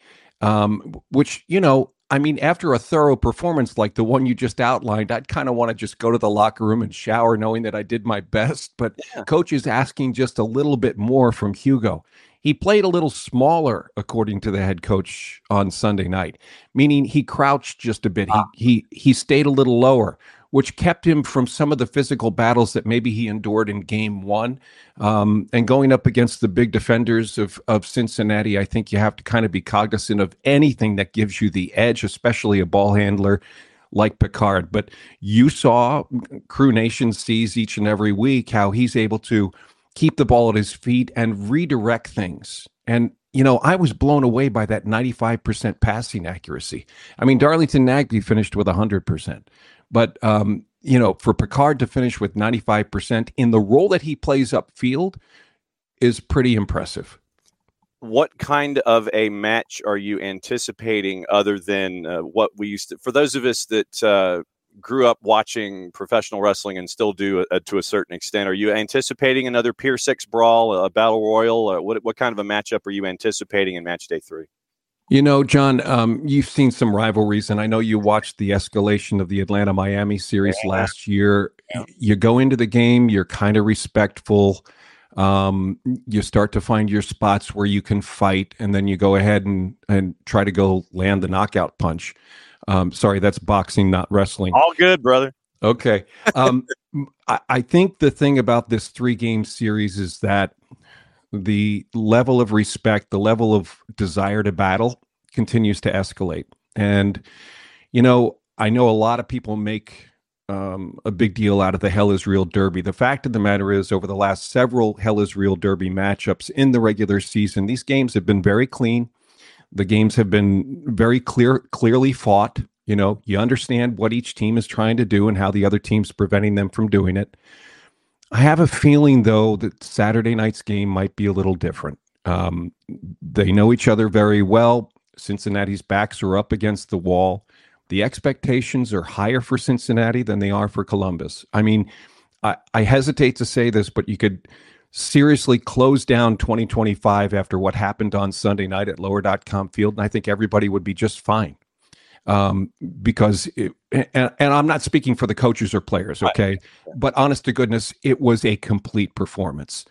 Which, after a thorough performance like the one you just outlined, I'd kind of want to just go to the locker room and shower knowing that I did my best. But Coach is asking just a little bit more from Hugo. He played a little smaller, according to the head coach on Sunday night, meaning he crouched just a bit. He stayed a little lower, which kept him from some of the physical battles that maybe he endured in game 1. And going up against the big defenders of Cincinnati, I think you have to kind of be cognizant of anything that gives you the edge, especially a ball handler like Pickard. But you saw, Crew Nation sees each and every week how he's able to keep the ball at his feet and redirect things. And I was blown away by that 95% passing accuracy. I mean, Darlington Nagbe finished with 100%. But, for Pickard to finish with 95% in the role that he plays upfield is pretty impressive. What kind of a match are you anticipating other than what we used to, for those of us that grew up watching professional wrestling and still do to a certain extent, are you anticipating another Pier 6 brawl, a battle royal? What kind of a matchup are you anticipating in match day 3? John, you've seen some rivalries, and I know you watched the escalation of the Atlanta-Miami series last year. Yeah. You go into the game, you're kind of respectful. You start to find your spots where you can fight, and then you go ahead and try to go land the knockout punch. Sorry, that's boxing, not wrestling. All good, brother. Okay. I think the thing about this 3-game series is that the level of respect, the level of desire to battle continues to escalate. And, I know a lot of people make a big deal out of the Hell is Real Derby. The fact of the matter is, over the last several Hell is Real Derby matchups in the regular season, these games have been very clean. The games have been very clearly fought. You understand what each team is trying to do and how the other team's preventing them from doing it. I have a feeling, though, that Saturday night's game might be a little different. They know each other very well. Cincinnati's backs are up against the wall. The expectations are higher for Cincinnati than they are for Columbus. I mean, I hesitate to say this, but you could seriously close down 2025 after what happened on Sunday night at Lower.com Field, and I think everybody would be just fine. because and I'm not speaking for the coaches or players, okay? Right. But honest to goodness, it was a complete performance.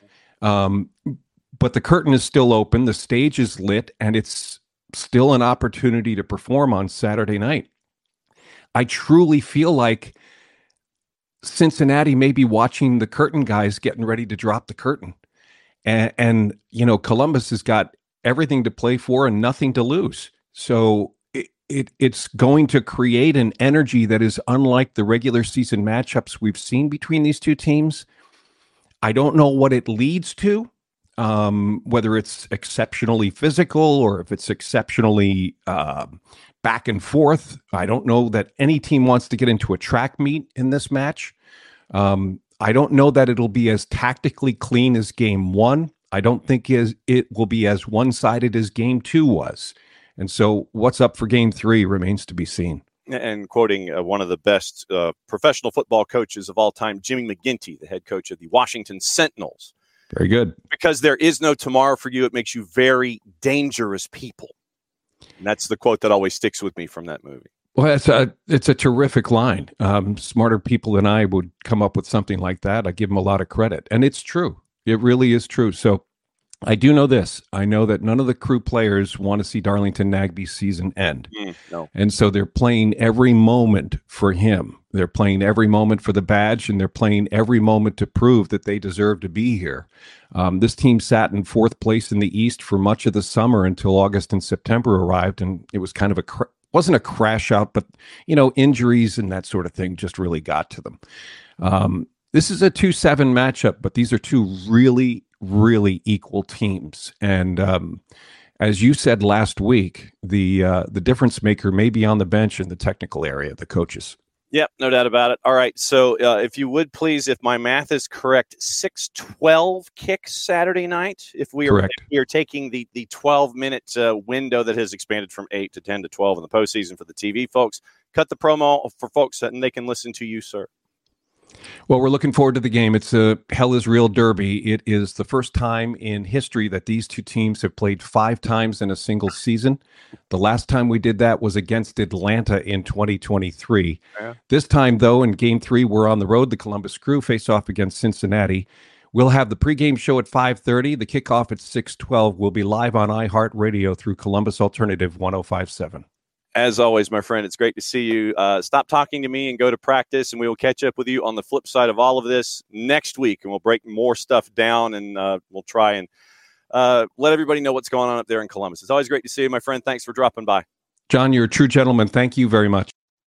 But the curtain is still open, the stage is lit, and it's still an opportunity to perform on Saturday night. I truly feel like Cincinnati may be watching the curtain guys getting ready to drop the curtain. And you know, Columbus has got everything to play for and nothing to lose. So it's going to create an energy that is unlike the regular season matchups we've seen between these two teams. I don't know what it leads to, whether it's exceptionally physical or if it's exceptionally back and forth. I don't know that any team wants to get into a track meet in this match. I don't know that it'll be as tactically clean as game one. I don't think it will be as one-sided as game two was. And so what's up for game three remains to be seen. And quoting one of the best professional football coaches of all time, Jimmy McGinty, the head coach of the Washington Sentinels. Very good. Because there is no tomorrow for you, it makes you very dangerous people. And that's the quote that always sticks with me from that movie. Well, it's a terrific line. Smarter people than I would come up with something like that. I give them a lot of credit. And it's true. It really is true. So I do know this. I know that none of the Crew players want to see Darlington Nagbe's season end. No. And so they're playing every moment for him. They're playing every moment for the badge, and they're playing every moment to prove that they deserve to be here. This team sat in fourth place in the East for much of the summer until August and September arrived, and it was kind of wasn't a crash out, but, you know, injuries and that sort of thing just really got to them. This is a 2-7 matchup, but these are two really, really equal teams. And as you said last week, the difference maker may be on the bench in the technical area, the coaches. Yep, no doubt about it. All right, so if you would please, if my math is correct, 6:12 kicks Saturday night. If we are taking the 12-minute window that has expanded from 8 to 10 to 12 in the postseason for the TV folks, cut the promo for folks and they can listen to you, sir. Well, we're looking forward to the game. It's a Hell is Real Derby. It is the first time in history that these two teams have played 5 times in a single season. The last time we did that was against Atlanta in 2023. Yeah. This time, though, in Game 3, we're on the road. The Columbus Crew face off against Cincinnati. We'll have the pregame show at 5:30. The kickoff at 6:12. We'll be live on iHeartRadio through Columbus Alternative 105.7. As always, my friend, it's great to see you. Stop talking to me and go to practice, and we will catch up with you on the flip side of all of this next week, and we'll break more stuff down, and we'll try and let everybody know what's going on up there in Columbus. It's always great to see you, my friend. Thanks for dropping by. John, you're a true gentleman. Thank you very much.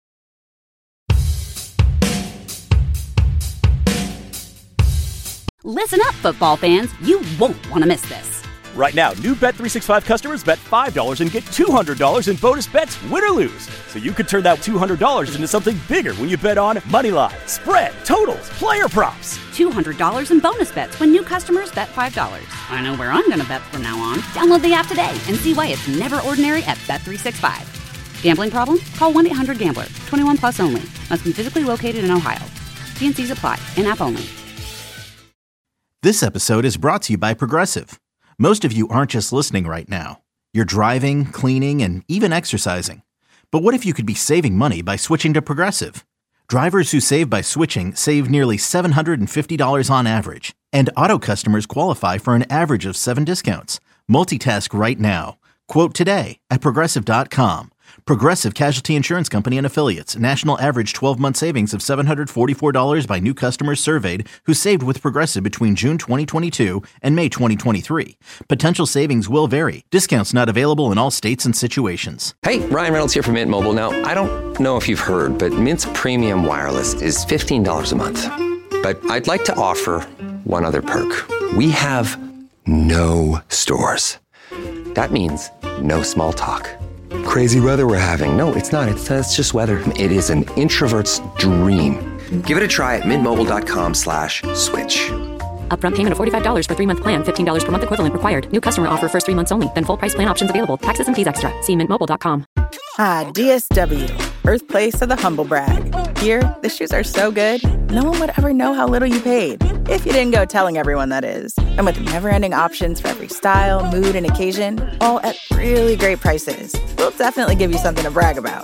Listen up, football fans. You won't want to miss this. Right now, new Bet365 customers bet $5 and get $200 in bonus bets, win or lose. So you could turn that $200 into something bigger when you bet on money line, spread, totals, player props. $200 in bonus bets when new customers bet $5. I know where I'm going to bet from now on. Download the app today and see why it's never ordinary at Bet365. Gambling problem? Call 1-800-GAMBLER. 21 plus only. Must be physically located in Ohio. T&Cs apply. In-app only. This episode is brought to you by Progressive. Most of you aren't just listening right now. You're driving, cleaning, and even exercising. But what if you could be saving money by switching to Progressive? Drivers who save by switching save nearly $750 on average. And auto customers qualify for an average of 7 discounts. Multitask right now. Quote today at Progressive.com. Progressive Casualty Insurance Company and Affiliates. National average 12-month savings of $744 by new customers surveyed who saved with Progressive between June 2022 and May 2023. Potential savings will vary. Discounts not available in all states and situations. Hey, Ryan Reynolds here from Mint Mobile. Now, I don't know if you've heard, but Mint's premium wireless is $15 a month. But I'd like to offer one other perk. We have no stores. That means no small talk. Crazy weather we're having. No, it's not. It's just weather. It is an introvert's dream. Give it a try at mintmobile.com/switch. Upfront payment of $45 for 3-month plan. $15 per month equivalent required. New customer offer first 3 months only. Then full price plan options available. Taxes and fees extra. See mintmobile.com. Ah, DSW. Birthplace of the humble brag. Here, the shoes are so good, no one would ever know how little you paid. If you didn't go telling everyone, that is. And with never-ending options for every style, mood, and occasion, all at really great prices, we'll definitely give you something to brag about.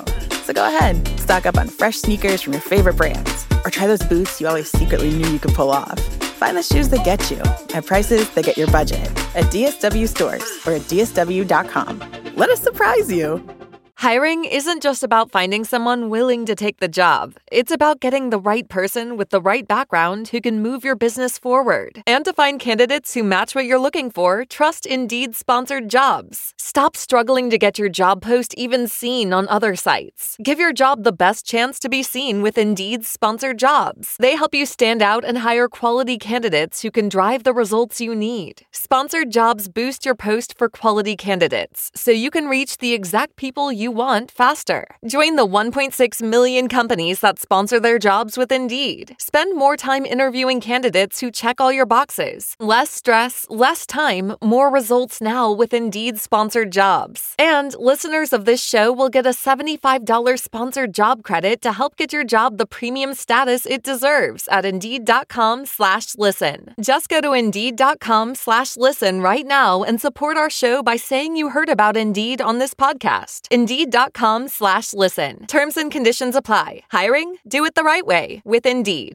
So go ahead, stock up on fresh sneakers from your favorite brands, or try those boots you always secretly knew you could pull off. Find the shoes that get you at prices that get your budget at DSW stores or at DSW.com. Let us surprise you. Hiring isn't just about finding someone willing to take the job. It's about getting the right person with the right background who can move your business forward. And to find candidates who match what you're looking for, trust Indeed-sponsored jobs. Stop struggling to get your job post even seen on other sites. Give your job the best chance to be seen with Indeed-sponsored jobs. They help you stand out and hire quality candidates who can drive the results you need. Sponsored jobs boost your post for quality candidates, so you can reach the exact people you want faster. Join the 1.6 million companies that sponsor their jobs with Indeed. Spend more time interviewing candidates who check all your boxes. Less stress, less time, more results now with Indeed-sponsored jobs. And listeners of this show will get a $75 sponsored job credit to help get your job the premium status it deserves at Indeed.com/listen. Just go to Indeed.com/listen right now and support our show by saying you heard about Indeed on this podcast. Indeed.com/listen. Terms and conditions apply. Hiring? Do it the right way with Indeed.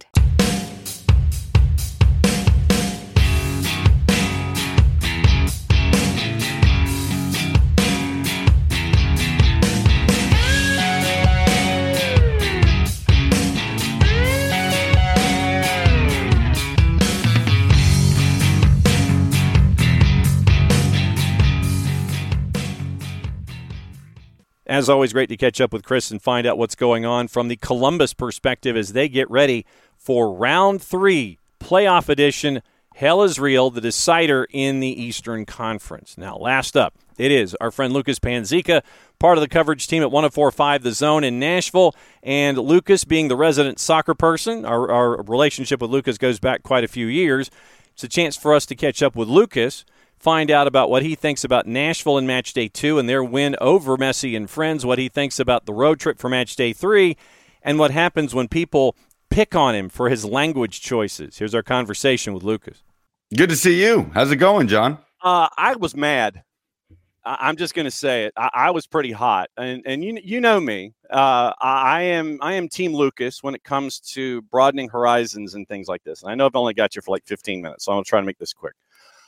As always, great to catch up with Chris and find out what's going on from the Columbus perspective as they get ready for Round 3, playoff edition. Hell is real, the decider in the Eastern Conference. Now, last up, it is our friend Lucas Panzica, part of the coverage team at 104.5 The Zone in Nashville. And Lucas, being the resident soccer person, our relationship with Lucas goes back quite a few years. It's a chance for us to catch up with Lucas, find out about what he thinks about Nashville in Match Day 2 and their win over Messi and friends, what he thinks about the road trip for Match Day 3, and what happens when people pick on him for his language choices. Here's our conversation with Lucas. Good to see you. How's it going, John? I was mad. I'm just going to say it. I was pretty hot, and you know me. I am Team Lucas when it comes to broadening horizons and things like this. And I know I've only got you for like 15 minutes, so I'm going to try to make this quick.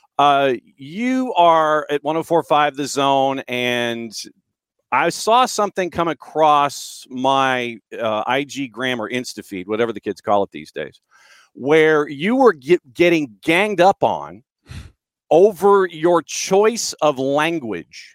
You are at 104.5 The Zone, and I saw something come across my IG gram or Insta feed, whatever the kids call it these days, where you were getting ganged up on over your choice of language,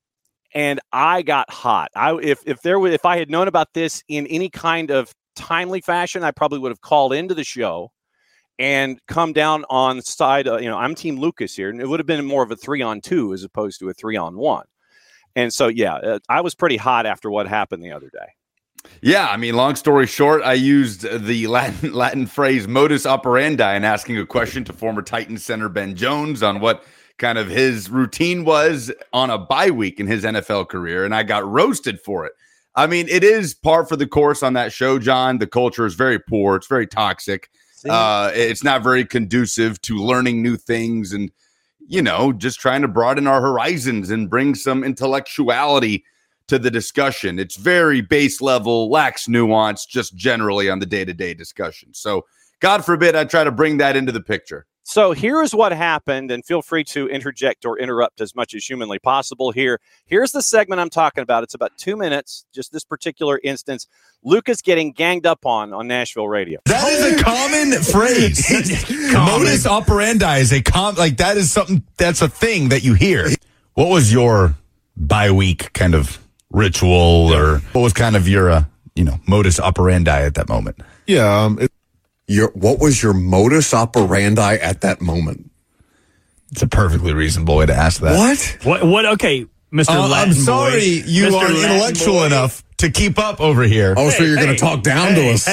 and I got hot. If I had known about this in any kind of timely fashion, I probably would have called into the show and come down on the side of, I'm Team Lucas here, and it would have been more of a 3-on-2 as opposed to a 3-on-1. And so, I was pretty hot after what happened the other day. Yeah, I mean, long story short, I used the Latin phrase modus operandi in asking a question to former Titans center Ben Jones on what kind of his routine was on a bye week in his NFL career, and I got roasted for it. I mean, it is par for the course on that show, John. The culture is very poor. It's very toxic. It's not very conducive to learning new things and, just trying to broaden our horizons and bring some intellectuality to the discussion. It's very base level, lacks nuance, just generally on the day-to-day discussion. So God forbid I try to bring that into the picture. So here's what happened, and feel free to interject or interrupt as much as humanly possible here. Here's the segment I'm talking about. It's about 2 minutes, just this particular instance. Lucas getting ganged up on Nashville radio. That is a common phrase. Modus operandi is that is something, that's a thing that you hear. What was your bye week kind of ritual, or what was kind of your, modus operandi at that moment? Yeah. What was your modus operandi at that moment? It's a perfectly reasonable way to ask that. What? Okay, Mr. Latin I'm sorry boy. you Mr. aren't Latin intellectual boy. enough to keep up over here. Oh, so you're going to talk down to us.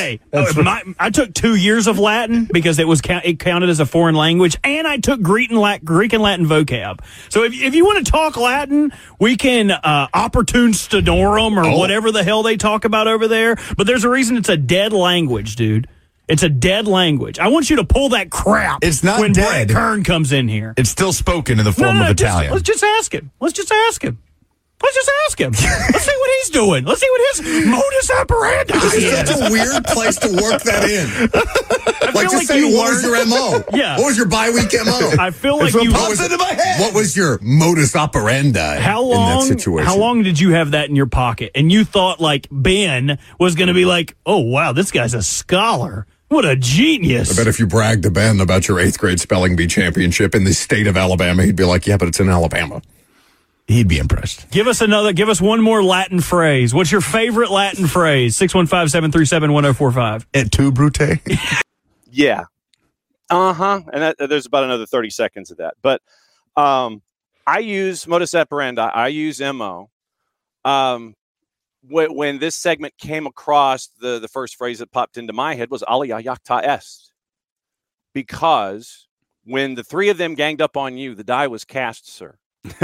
I took 2 years of Latin because it counted as a foreign language, and I took Greek and Latin vocab. So if you want to talk Latin, we can opportune studorum or whatever the hell they talk about over there. But there's a reason it's a dead language, dude. It's a dead language. I want you to pull that crap. It's not when dead. Brett Kern comes in here. It's still spoken in the form of Italian. Let's just ask him. Let's just ask him. Let's see what he's doing. Let's see what his modus operandi is. It's such a weird place to work that in. Like, just say, what was your MO? Yeah. What was your bye-week MO? I feel like you... Pops into my head. What was your modus operandi in that situation? How long did you have that in your pocket? And you thought, like, Ben was going to be like, oh, wow, this guy's a scholar. What a genius. I bet if you bragged to Ben about your 8th grade spelling bee championship in the state of Alabama, he'd be like, yeah, but it's in Alabama. He'd be impressed. Give us one more Latin phrase. What's your favorite Latin phrase? 615-737-1045. Et tu, Brute? Yeah. And there's about another 30 seconds of that. But I use modus operandi. I use MO. When this segment came across, the first phrase that popped into my head was alia jacta est. Because when the three of them ganged up on you, the die was cast, sir.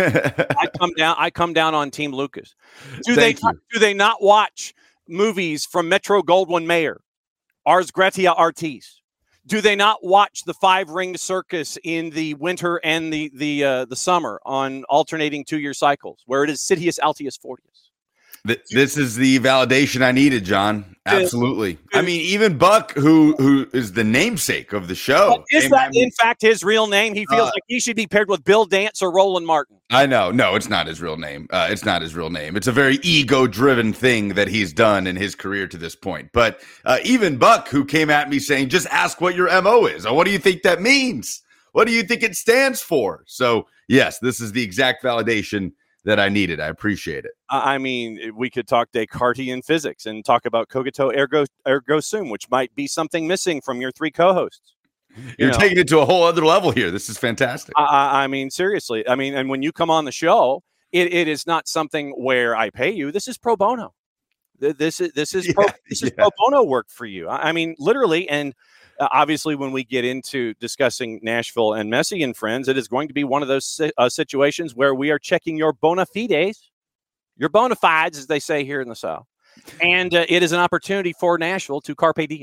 I come down on Team Lucas. Do they not watch movies from Metro Goldwyn Mayer, Ars Gratia Artis? Do they not watch the 5-ringed circus in the winter and the summer on alternating 2-year cycles, where it is Citius Altius Fortius? This is the validation I needed, John. Absolutely. I mean, even Buck, who is the namesake of the show. Is that, in fact, his real name? He feels like he should be paired with Bill Dance or Roland Martin. I know. No, it's not his real name. It's not his real name. It's a very ego-driven thing that he's done in his career to this point. But even Buck, who came at me saying, just ask what your MO is. Or what do you think that means? What do you think it stands for? So, yes, this is the exact validation that I needed. I appreciate it. I mean, we could talk Descartesian physics and talk about cogito ergo sum, which might be something missing from your 3 co-hosts. You're taking it to a whole other level here. This is fantastic. I mean, seriously. I mean, and when you come on the show, it is not something where I pay you. This is pro bono. This is pro bono work for you. I mean, literally. And obviously, when we get into discussing Nashville and Messi and friends, it is going to be one of those situations where we are checking your bona fides, your bona fides, as they say here in the South. And it is an opportunity for Nashville to carpe diem.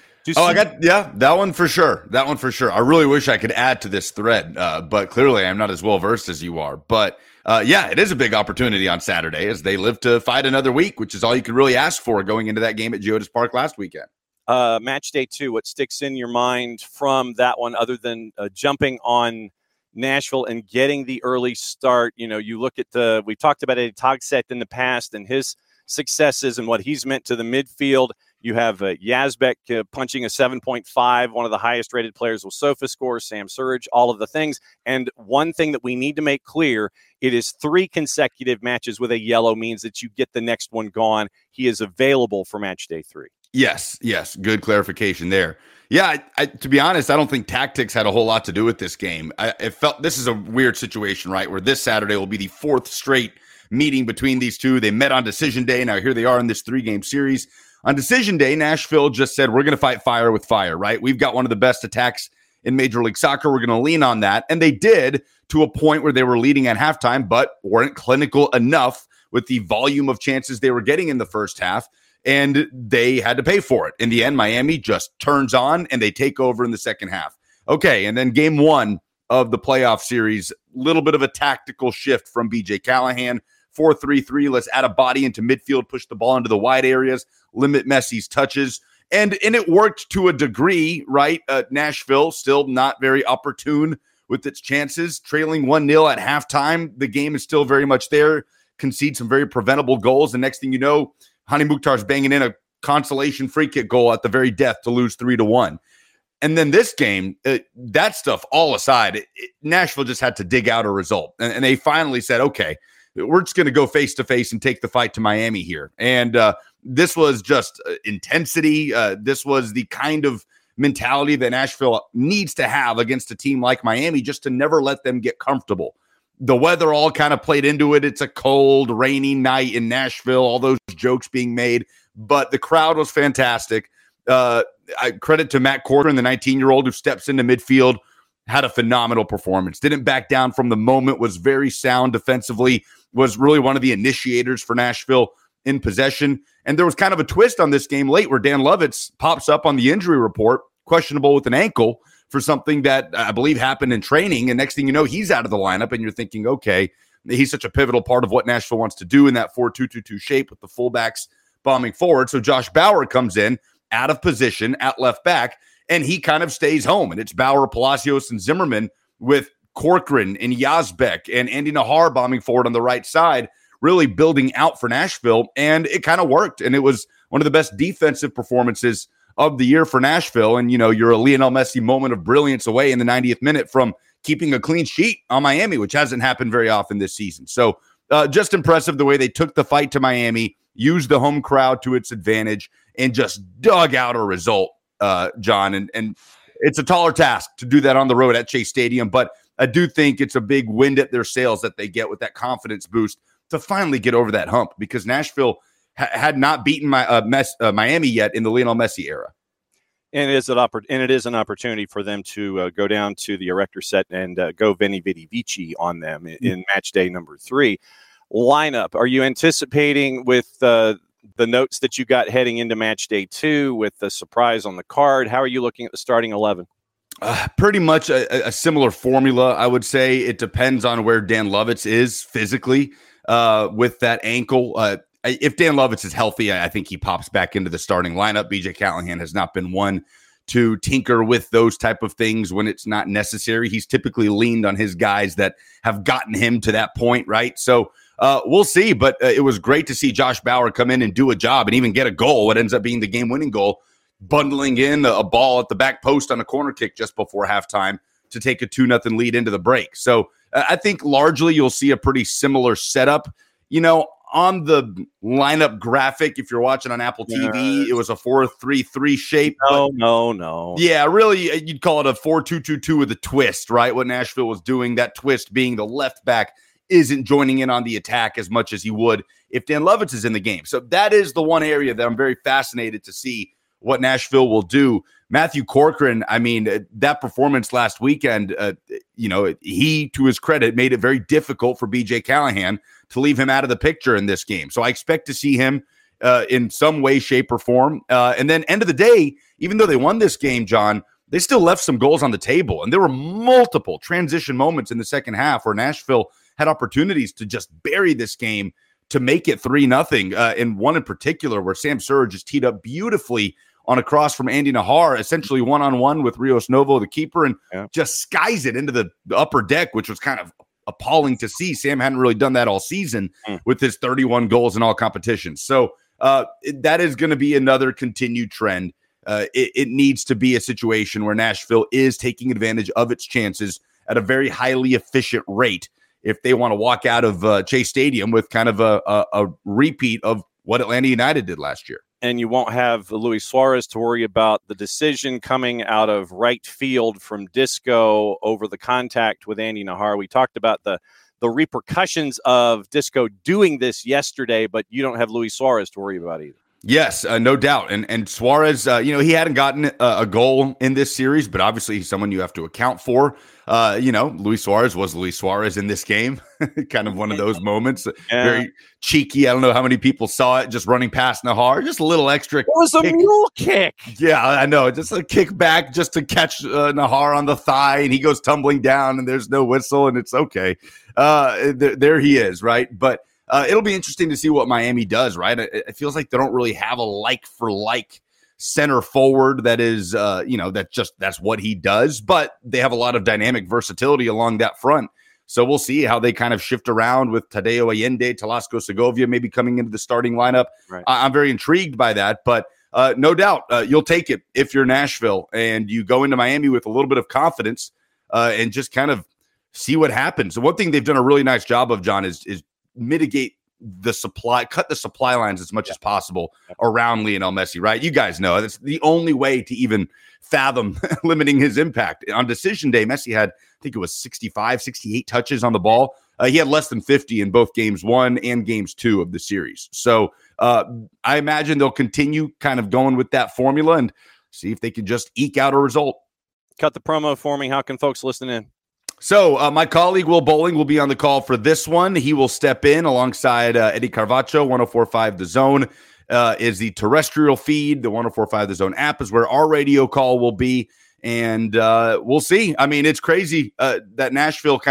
That one for sure. That one for sure. I really wish I could add to this thread, but clearly I'm not as well versed as you are. But it is a big opportunity on Saturday as they live to fight another week, which is all you could really ask for going into that game at Geodis Park last weekend. Match day 2, what sticks in your mind from that one other than jumping on Nashville and getting the early start? You know, you look at we've talked about Eddie Togset in the past and his successes and what he's meant to the midfield. You have Yazbek punching a 7.5, one of the highest rated players with SOFA scores, Sam Surridge, all of the things. And one thing that we need to make clear, it is 3 consecutive matches with a yellow means that you get the next one gone. He is available for match day 3. Yes. Good clarification there. Yeah, to be honest, I don't think tactics had a whole lot to do with this game. It felt this is a weird situation, right, where this Saturday will be the 4th straight meeting between these two. They met on decision day. Now here they are in this 3-game series. On decision day, Nashville just said, we're going to fight fire with fire, right? We've got one of the best attacks in Major League Soccer. We're going to lean on that. And they did to a point where they were leading at halftime, but weren't clinical enough with the volume of chances they were getting in the first half. And they had to pay for it. In the end, Miami just turns on and they take over in the second half. Okay, and then game 1 of the playoff series, little bit of a tactical shift from BJ Callahan. 4-3-3, let's add a body into midfield, push the ball into the wide areas, limit Messi's touches. And it worked to a degree, right? Nashville still not very opportune with its chances, trailing 1-0 at halftime. The game is still very much there, concede some very preventable goals. The next thing you know, Hani Mukhtar's banging in a consolation free kick goal at the very death to lose 3-1. And then this game, that stuff all aside, Nashville just had to dig out a result. And they finally said, okay, we're just going to go face-to-face and take the fight to Miami here. And this was just intensity. This was the kind of mentality that Nashville needs to have against a team like Miami, just to never let them get comfortable. The weather all kind of played into it. It's a cold, rainy night in Nashville, all those jokes being made. But the crowd was fantastic. I credit to Matt Corcoran, the 19-year-old who steps into midfield, had a phenomenal performance. Didn't back down from the moment, was very sound defensively, was really one of the initiators for Nashville in possession. And there was kind of a twist on this game late where Dan Lovitz pops up on the injury report, questionable with an ankle for something that I believe happened in training. And next thing you know, he's out of the lineup and you're thinking, okay, he's such a pivotal part of what Nashville wants to do in that 4-2-2-2 shape with the fullbacks bombing forward. So Josh Bauer comes in out of position at left back, and he kind of stays home. And it's Bauer, Palacios, and Zimmerman with Corcoran and Yazbek and Andy Nahar bombing forward on the right side, really building out for Nashville. And it kind of worked. And it was one of the best defensive performances of the year for Nashville. And, you're a Lionel Messi moment of brilliance away in the 90th minute from keeping a clean sheet on Miami, which hasn't happened very often this season. So just impressive the way they took the fight to Miami, used the home crowd to its advantage, and just dug out a result, John. And it's a taller task to do that on the road at Chase Stadium, but I do think it's a big wind at their sails that they get with that confidence boost to finally get over that hump, because Nashville had not beaten Miami yet in the Lionel Messi era. And it is an opportunity for them to go down to the erector set and go Veni Vidi Vici on them in match day number 3. Lineup, are you anticipating with the notes that you got heading into match day 2 with the surprise on the card? How are you looking at the starting 11? Pretty much a similar formula, I would say. It depends on where Dan Lovitz is physically with that ankle. If Dan Lovitz is healthy, I think he pops back into the starting lineup. BJ Callahan has not been one to tinker with those type of things when it's not necessary. He's typically leaned on his guys that have gotten him to that point, right? So we'll see, but it was great to see Josh Bauer come in and do a job and even get a goal, what ends up being the game-winning goal, bundling in a ball at the back post on a corner kick just before halftime to take a 2-0 lead into the break. So I think largely you'll see a pretty similar setup. On the lineup graphic, if you're watching on Apple TV, it was a 4-3-3 shape. No. Yeah, really, you'd call it a 4-2-2-2 with a twist, right? What Nashville was doing, that twist being the left back isn't joining in on the attack as much as he would if Dan Lovitz is in the game. So that is the one area that I'm very fascinated to see what Nashville will do. Matthew Corcoran, I mean, that performance last weekend, he, to his credit, made it very difficult for BJ Callahan to leave him out of the picture in this game. So I expect to see him in some way, shape, or form. And then end of the day, even though they won this game, John, they still left some goals on the table. And there were multiple transition moments in the second half where Nashville had opportunities to just bury this game to make it 3-0. And one in particular where Sam Surr just teed up beautifully on a cross from Andy Nahar, essentially one-on-one with Rios Novo, the keeper, and just skies it into the upper deck, which was kind of appalling to see. Sam hadn't really done that all season with his 31 goals in all competitions. So that is going to be another continued trend. It needs to be a situation where Nashville is taking advantage of its chances at a very highly efficient rate if they want to walk out of Chase Stadium with kind of a repeat of what Atlanta United did last year. And you won't have Luis Suarez to worry about the decision coming out of right field from Disco over the contact with Andy Nahar. We talked about the repercussions of Disco doing this yesterday, but you don't have Luis Suarez to worry about either. Yes, no doubt. And Suarez, he hadn't gotten a goal in this series, but obviously he's someone you have to account for. Luis Suarez was Luis Suarez in this game. Kind of one of those moments. Very cheeky. I don't know how many people saw it, just running past Nahar. Just a little extra. It was a mule kick. Yeah, I know. Just a kick back just to catch Nahar on the thigh, and he goes tumbling down, and there's no whistle, and it's okay. There he is, right? But it'll be interesting to see what Miami does, right? It feels like they don't really have a like-for-like center forward that is, that's what he does. But they have a lot of dynamic versatility along that front. So we'll see how they kind of shift around with Tadeo Allende, Talasco Segovia maybe coming into the starting lineup. Right. I'm very intrigued by that. But no doubt you'll take it if you're Nashville and you go into Miami with a little bit of confidence and just kind of see what happens. So one thing they've done a really nice job of, John, is mitigate the supply, cut the supply lines as much as possible around Lionel Messi, right? You guys know that's the only way to even fathom limiting his impact. On decision day, Messi had, I think it was 65, 68 touches on the ball. He had less than 50 in both games 1 and games 2 of the series. So I imagine they'll continue kind of going with that formula and see if they can just eke out a result. Cut the promo for me. How can folks listen in? So my colleague Will Bowling will be on the call for this one. He will step in alongside Eddie Carvacho. 104.5 The Zone is the terrestrial feed. The 104.5 The Zone app is where our radio call will be. And we'll see. I mean, it's crazy that Nashville kind of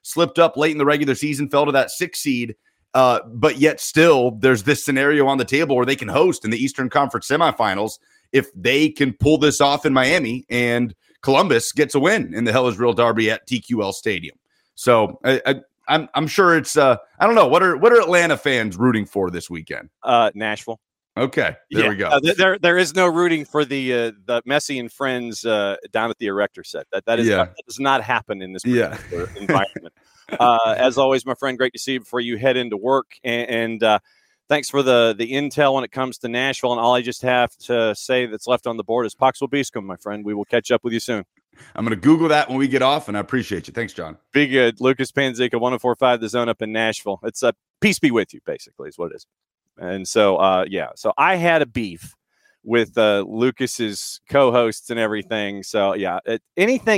slipped up late in the regular season, fell to that 6 seed. But yet still there's this scenario on the table where they can host in the Eastern Conference semifinals if they can pull this off in Miami and Columbus gets a win in the Hell is Real Derby at TQL Stadium. So I'm sure it's I don't know, what are Atlanta fans rooting for this weekend? Nashville. Okay, there we go. There is no rooting for the Messi and friends down at the Erector set. That does not happen in this particular environment. As always, my friend, great to see you before you head into work. And thanks for the intel when it comes to Nashville. And all I just have to say that's left on the board is Pax Vobiscum, my friend. We will catch up with you soon. I'm going to Google that when we get off, and I appreciate you. Thanks, John. Be good. Lucas Panzica, 104.5 The Zone up in Nashville. It's a peace be with you, basically, is what it is. And so, so I had a beef with Lucas's co-hosts and everything. So, anything.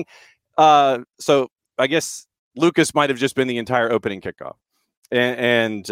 So I guess Lucas might have just been the entire opening kickoff. And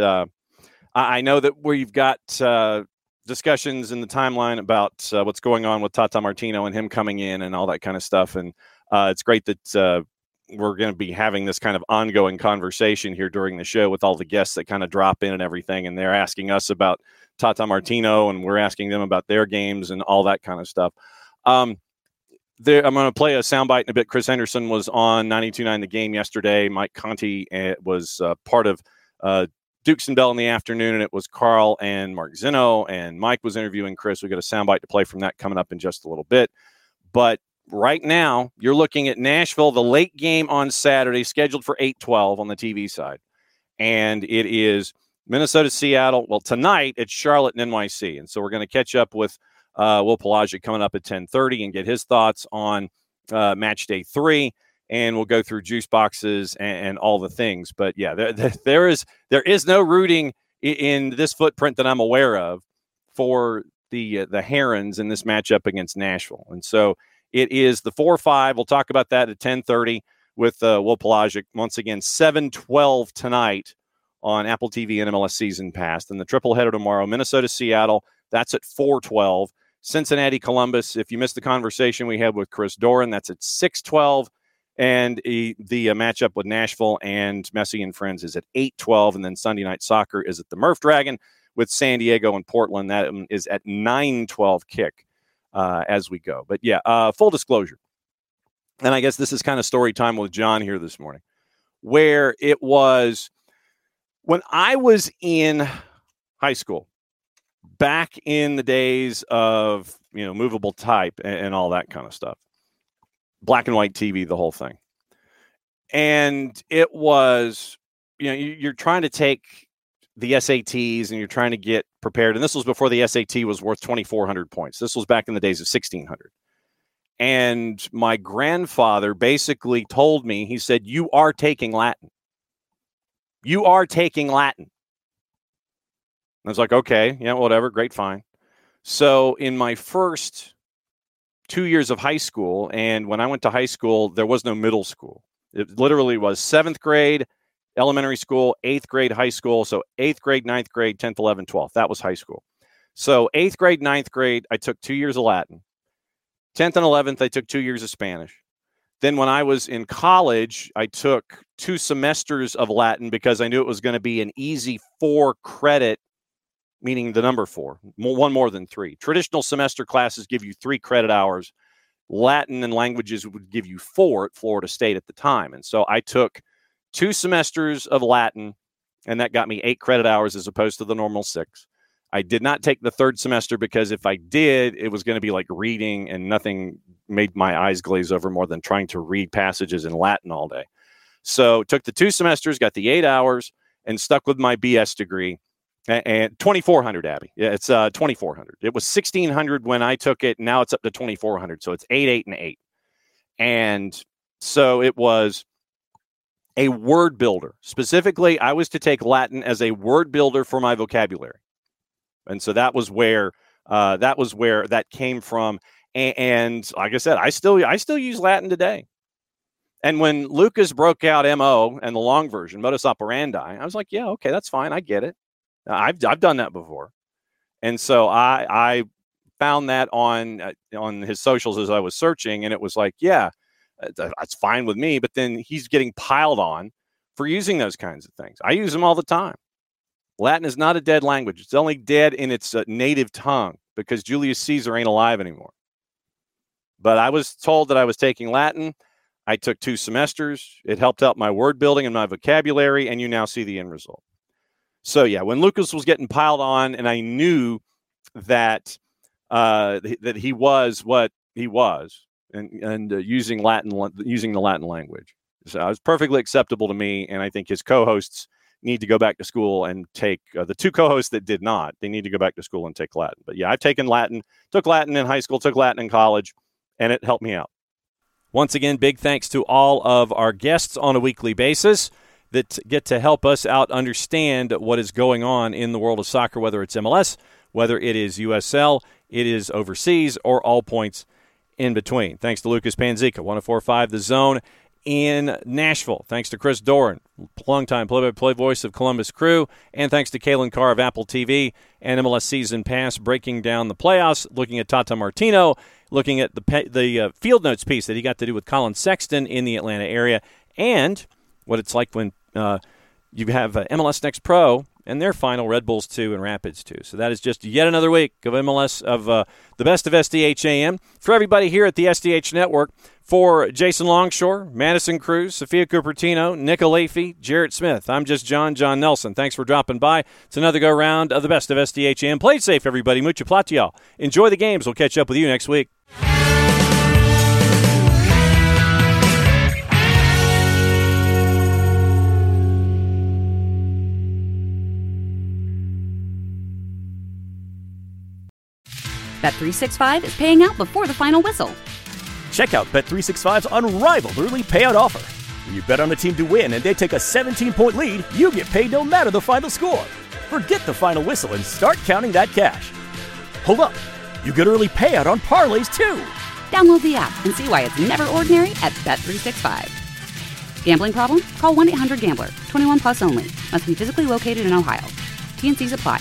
I know that we've got discussions in the timeline about what's going on with Tata Martino and him coming in and all that kind of stuff. And it's great that we're going to be having this kind of ongoing conversation here during the show with all the guests that kind of drop in and everything. And they're asking us about Tata Martino and we're asking them about their games and all that kind of stuff. I'm going to play a soundbite in a bit. Chris Henderson was on 92.9 The Game yesterday. Mike Conti was part of Dukes and Bell in the afternoon, and it was Carl and Mark Zinno, and Mike was interviewing Chris. We got a soundbite to play from that coming up in just a little bit. But right now, you're looking at Nashville, the late game on Saturday, scheduled for 8:12 on the TV side. And it is Minnesota-Seattle. Well, tonight, it's Charlotte and NYC. And so we're going to catch up with Will Pelagic coming up at 10:30 and get his thoughts on match day 3. And we'll go through juice boxes and all the things. But, there is no rooting in this footprint that I'm aware of for the Herons in this matchup against Nashville. And so it is the 4-5. We'll talk about that at 10:30 with Will Pelagic. Once again, 7:12 tonight on Apple TV and MLS Season Pass. And the triple header tomorrow, Minnesota-Seattle, that's at 4:12. Cincinnati-Columbus, if you missed the conversation we had with Chris Doran, that's at 6:12. And the matchup with Nashville and Messi and friends is at 8:12. And then Sunday Night Soccer is at the Murph Dragon with San Diego and Portland. That is at 9:12 kick as we go. But full disclosure. And I guess this is kind of story time with John here this morning, where it was when I was in high school, back in the days of, movable type and all that kind of stuff. Black and white TV, the whole thing. And it was, you're trying to take the SATs and you're trying to get prepared. And this was before the SAT was worth 2,400 points. This was back in the days of 1,600. And my grandfather basically told me, he said, you are taking Latin. You are taking Latin. I was like, okay, whatever, great, fine. So in my first 2 years of high school, and when I went to high school, there was no middle school. It literally was 7th grade, elementary school, 8th grade, high school. So 8th grade, 9th grade, 10th, 11th, 12th. That was high school. So 8th grade, 9th grade, I took 2 years of Latin. 10th and 11th, I took 2 years of Spanish. Then when I was in college, I took 2 semesters of Latin because I knew it was going to be an easy 4 credit, meaning the number 4, one more than 3. Traditional semester classes give you 3 credit hours. Latin and languages would give you 4 at Florida State at the time. And so I took 2 semesters of Latin, and that got me 8 credit hours as opposed to the normal 6. I did not take the 3rd semester because if I did, it was going to be like reading, and nothing made my eyes glaze over more than trying to read passages in Latin all day. So took the 2 semesters, got the 8 hours, and stuck with my BS degree. And 2,400, Abby. Yeah, it's 2,400. It was 1,600 when I took it. Now it's up to 2,400. So it's 8, 8, and 8. And so it was a word builder. Specifically, I was to take Latin as a word builder for my vocabulary. And so that was where that came from. And like I said, I still use Latin today. And when Lucas broke out MO and the long version, modus operandi, I was like, yeah, okay, that's fine. I get it. I've done that before. And so I found that on his socials as I was searching, and it was like, yeah, that's fine with me. But then he's getting piled on for using those kinds of things. I use them all the time. Latin is not a dead language. It's only dead in its native tongue because Julius Caesar ain't alive anymore. But I was told that I was taking Latin. I took 2 semesters. It helped out my word building and my vocabulary, and you now see the end result. So, yeah, when Lucas was getting piled on and I knew that that he was what he was and using the Latin language. So it was perfectly acceptable to me, and I think his co-hosts need to go back to school and take the 2 co-hosts that did not. They need to go back to school and take Latin. But, yeah, I've taken Latin, took Latin in high school, took Latin in college, and it helped me out. Once again, big thanks to all of our guests on a weekly basis that get to help us out understand what is going on in the world of soccer, whether it's MLS, whether it is USL, it is overseas, or all points in between. Thanks to Lucas Panzica, 104.5 The Zone in Nashville. Thanks to Chris Doran, longtime play-by-play voice of Columbus Crew. And thanks to Kalen Carr of Apple TV and MLS Season Pass, breaking down the playoffs, looking at Tata Martino, looking at the field notes piece that he got to do with Colin Sexton in the Atlanta area, and what it's like when you have MLS Next Pro and their final Red Bulls 2 and Rapids 2. So that is just yet another week of MLS of the best of SDHAM. For everybody here at the SDH Network, for Jason Longshore, Madison Cruz, Sophia Cupertino, Nick Alafie, Jarrett Smith, I'm just John Nelson. Thanks for dropping by. It's another go-round of the best of SDHAM. Play safe, everybody. Mucho platial. Enjoy the games. We'll catch up with you next week. Bet365 is paying out before the final whistle. Check out Bet365's unrivaled early payout offer. When you bet on a team to win and they take a 17-point lead, you get paid no matter the final score. Forget the final whistle and start counting that cash. Hold up. You get early payout on parlays, too. Download the app and see why it's never ordinary at Bet365. Gambling problem? Call 1-800-GAMBLER. 21 plus only. Must be physically located in Ohio. T&Cs apply.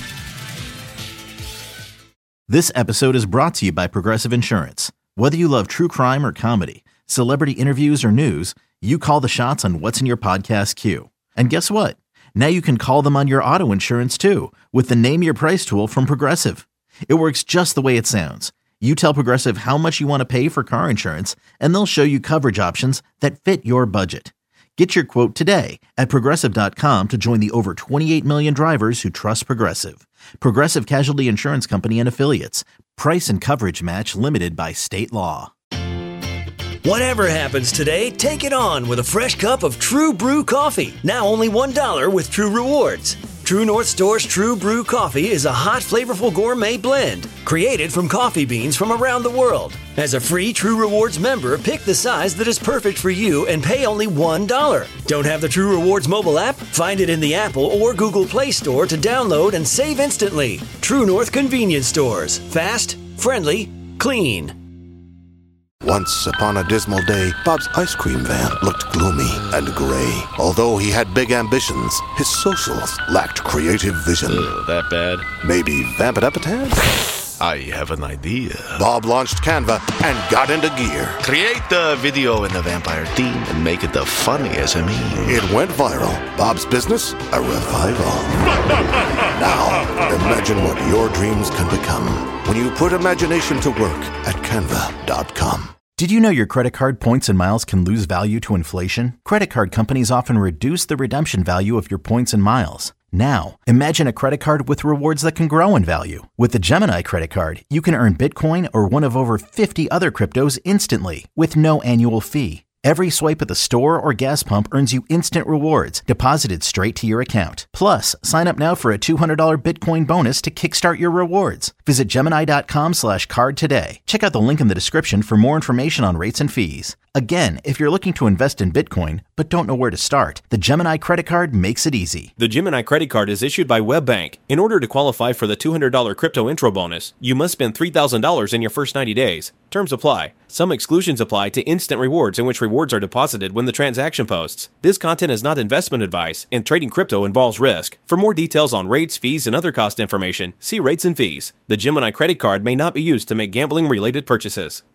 This episode is brought to you by Progressive Insurance. Whether you love true crime or comedy, celebrity interviews or news, you call the shots on what's in your podcast queue. And guess what? Now you can call them on your auto insurance too with the Name Your Price tool from Progressive. It works just the way it sounds. You tell Progressive how much you want to pay for car insurance, and they'll show you coverage options that fit your budget. Get your quote today at Progressive.com to join the over 28 million drivers who trust Progressive. Progressive Casualty Insurance Company and Affiliates. Price and coverage match limited by state law. Whatever happens today, take it on with a fresh cup of True Brew coffee. Now only $1 with True Rewards. True North Store's True Brew coffee is a hot, flavorful gourmet blend created from coffee beans from around the world. As a free True Rewards member, pick the size that is perfect for you and pay only $1. Don't have the True Rewards mobile app? Find it in the Apple or Google Play Store to download and save instantly. True North Convenience Stores. Fast, friendly, clean. Once upon a dismal day, Bob's ice cream van looked gloomy and gray. Although he had big ambitions, his socials lacked creative vision. That bad? Maybe vamp it up a tad? I have an idea. Bob launched Canva and got into gear. Create the video in the vampire theme and make it the funniest meme. It went viral. Bob's business, a revival. Now, imagine what your dreams can become when you put imagination to work at Canva.com. Did you know your credit card points and miles can lose value to inflation? Credit card companies often reduce the redemption value of your points and miles. Now, imagine a credit card with rewards that can grow in value. With the Gemini credit card, you can earn Bitcoin or one of over 50 other cryptos instantly with no annual fee. Every swipe at the store or gas pump earns you instant rewards deposited straight to your account. Plus, sign up now for a $200 Bitcoin bonus to kickstart your rewards. Visit Gemini.com/card today. Check out the link in the description for more information on rates and fees. Again, if you're looking to invest in Bitcoin but don't know where to start, the Gemini credit card makes it easy. The Gemini credit card is issued by WebBank. In order to qualify for the $200 crypto intro bonus, you must spend $3,000 in your first 90 days. Terms apply. Some exclusions apply to instant rewards in which rewards are deposited when the transaction posts. This content is not investment advice, and trading crypto involves risk. For more details on rates, fees, and other cost information, see rates and fees. The Gemini credit card may not be used to make gambling-related purchases.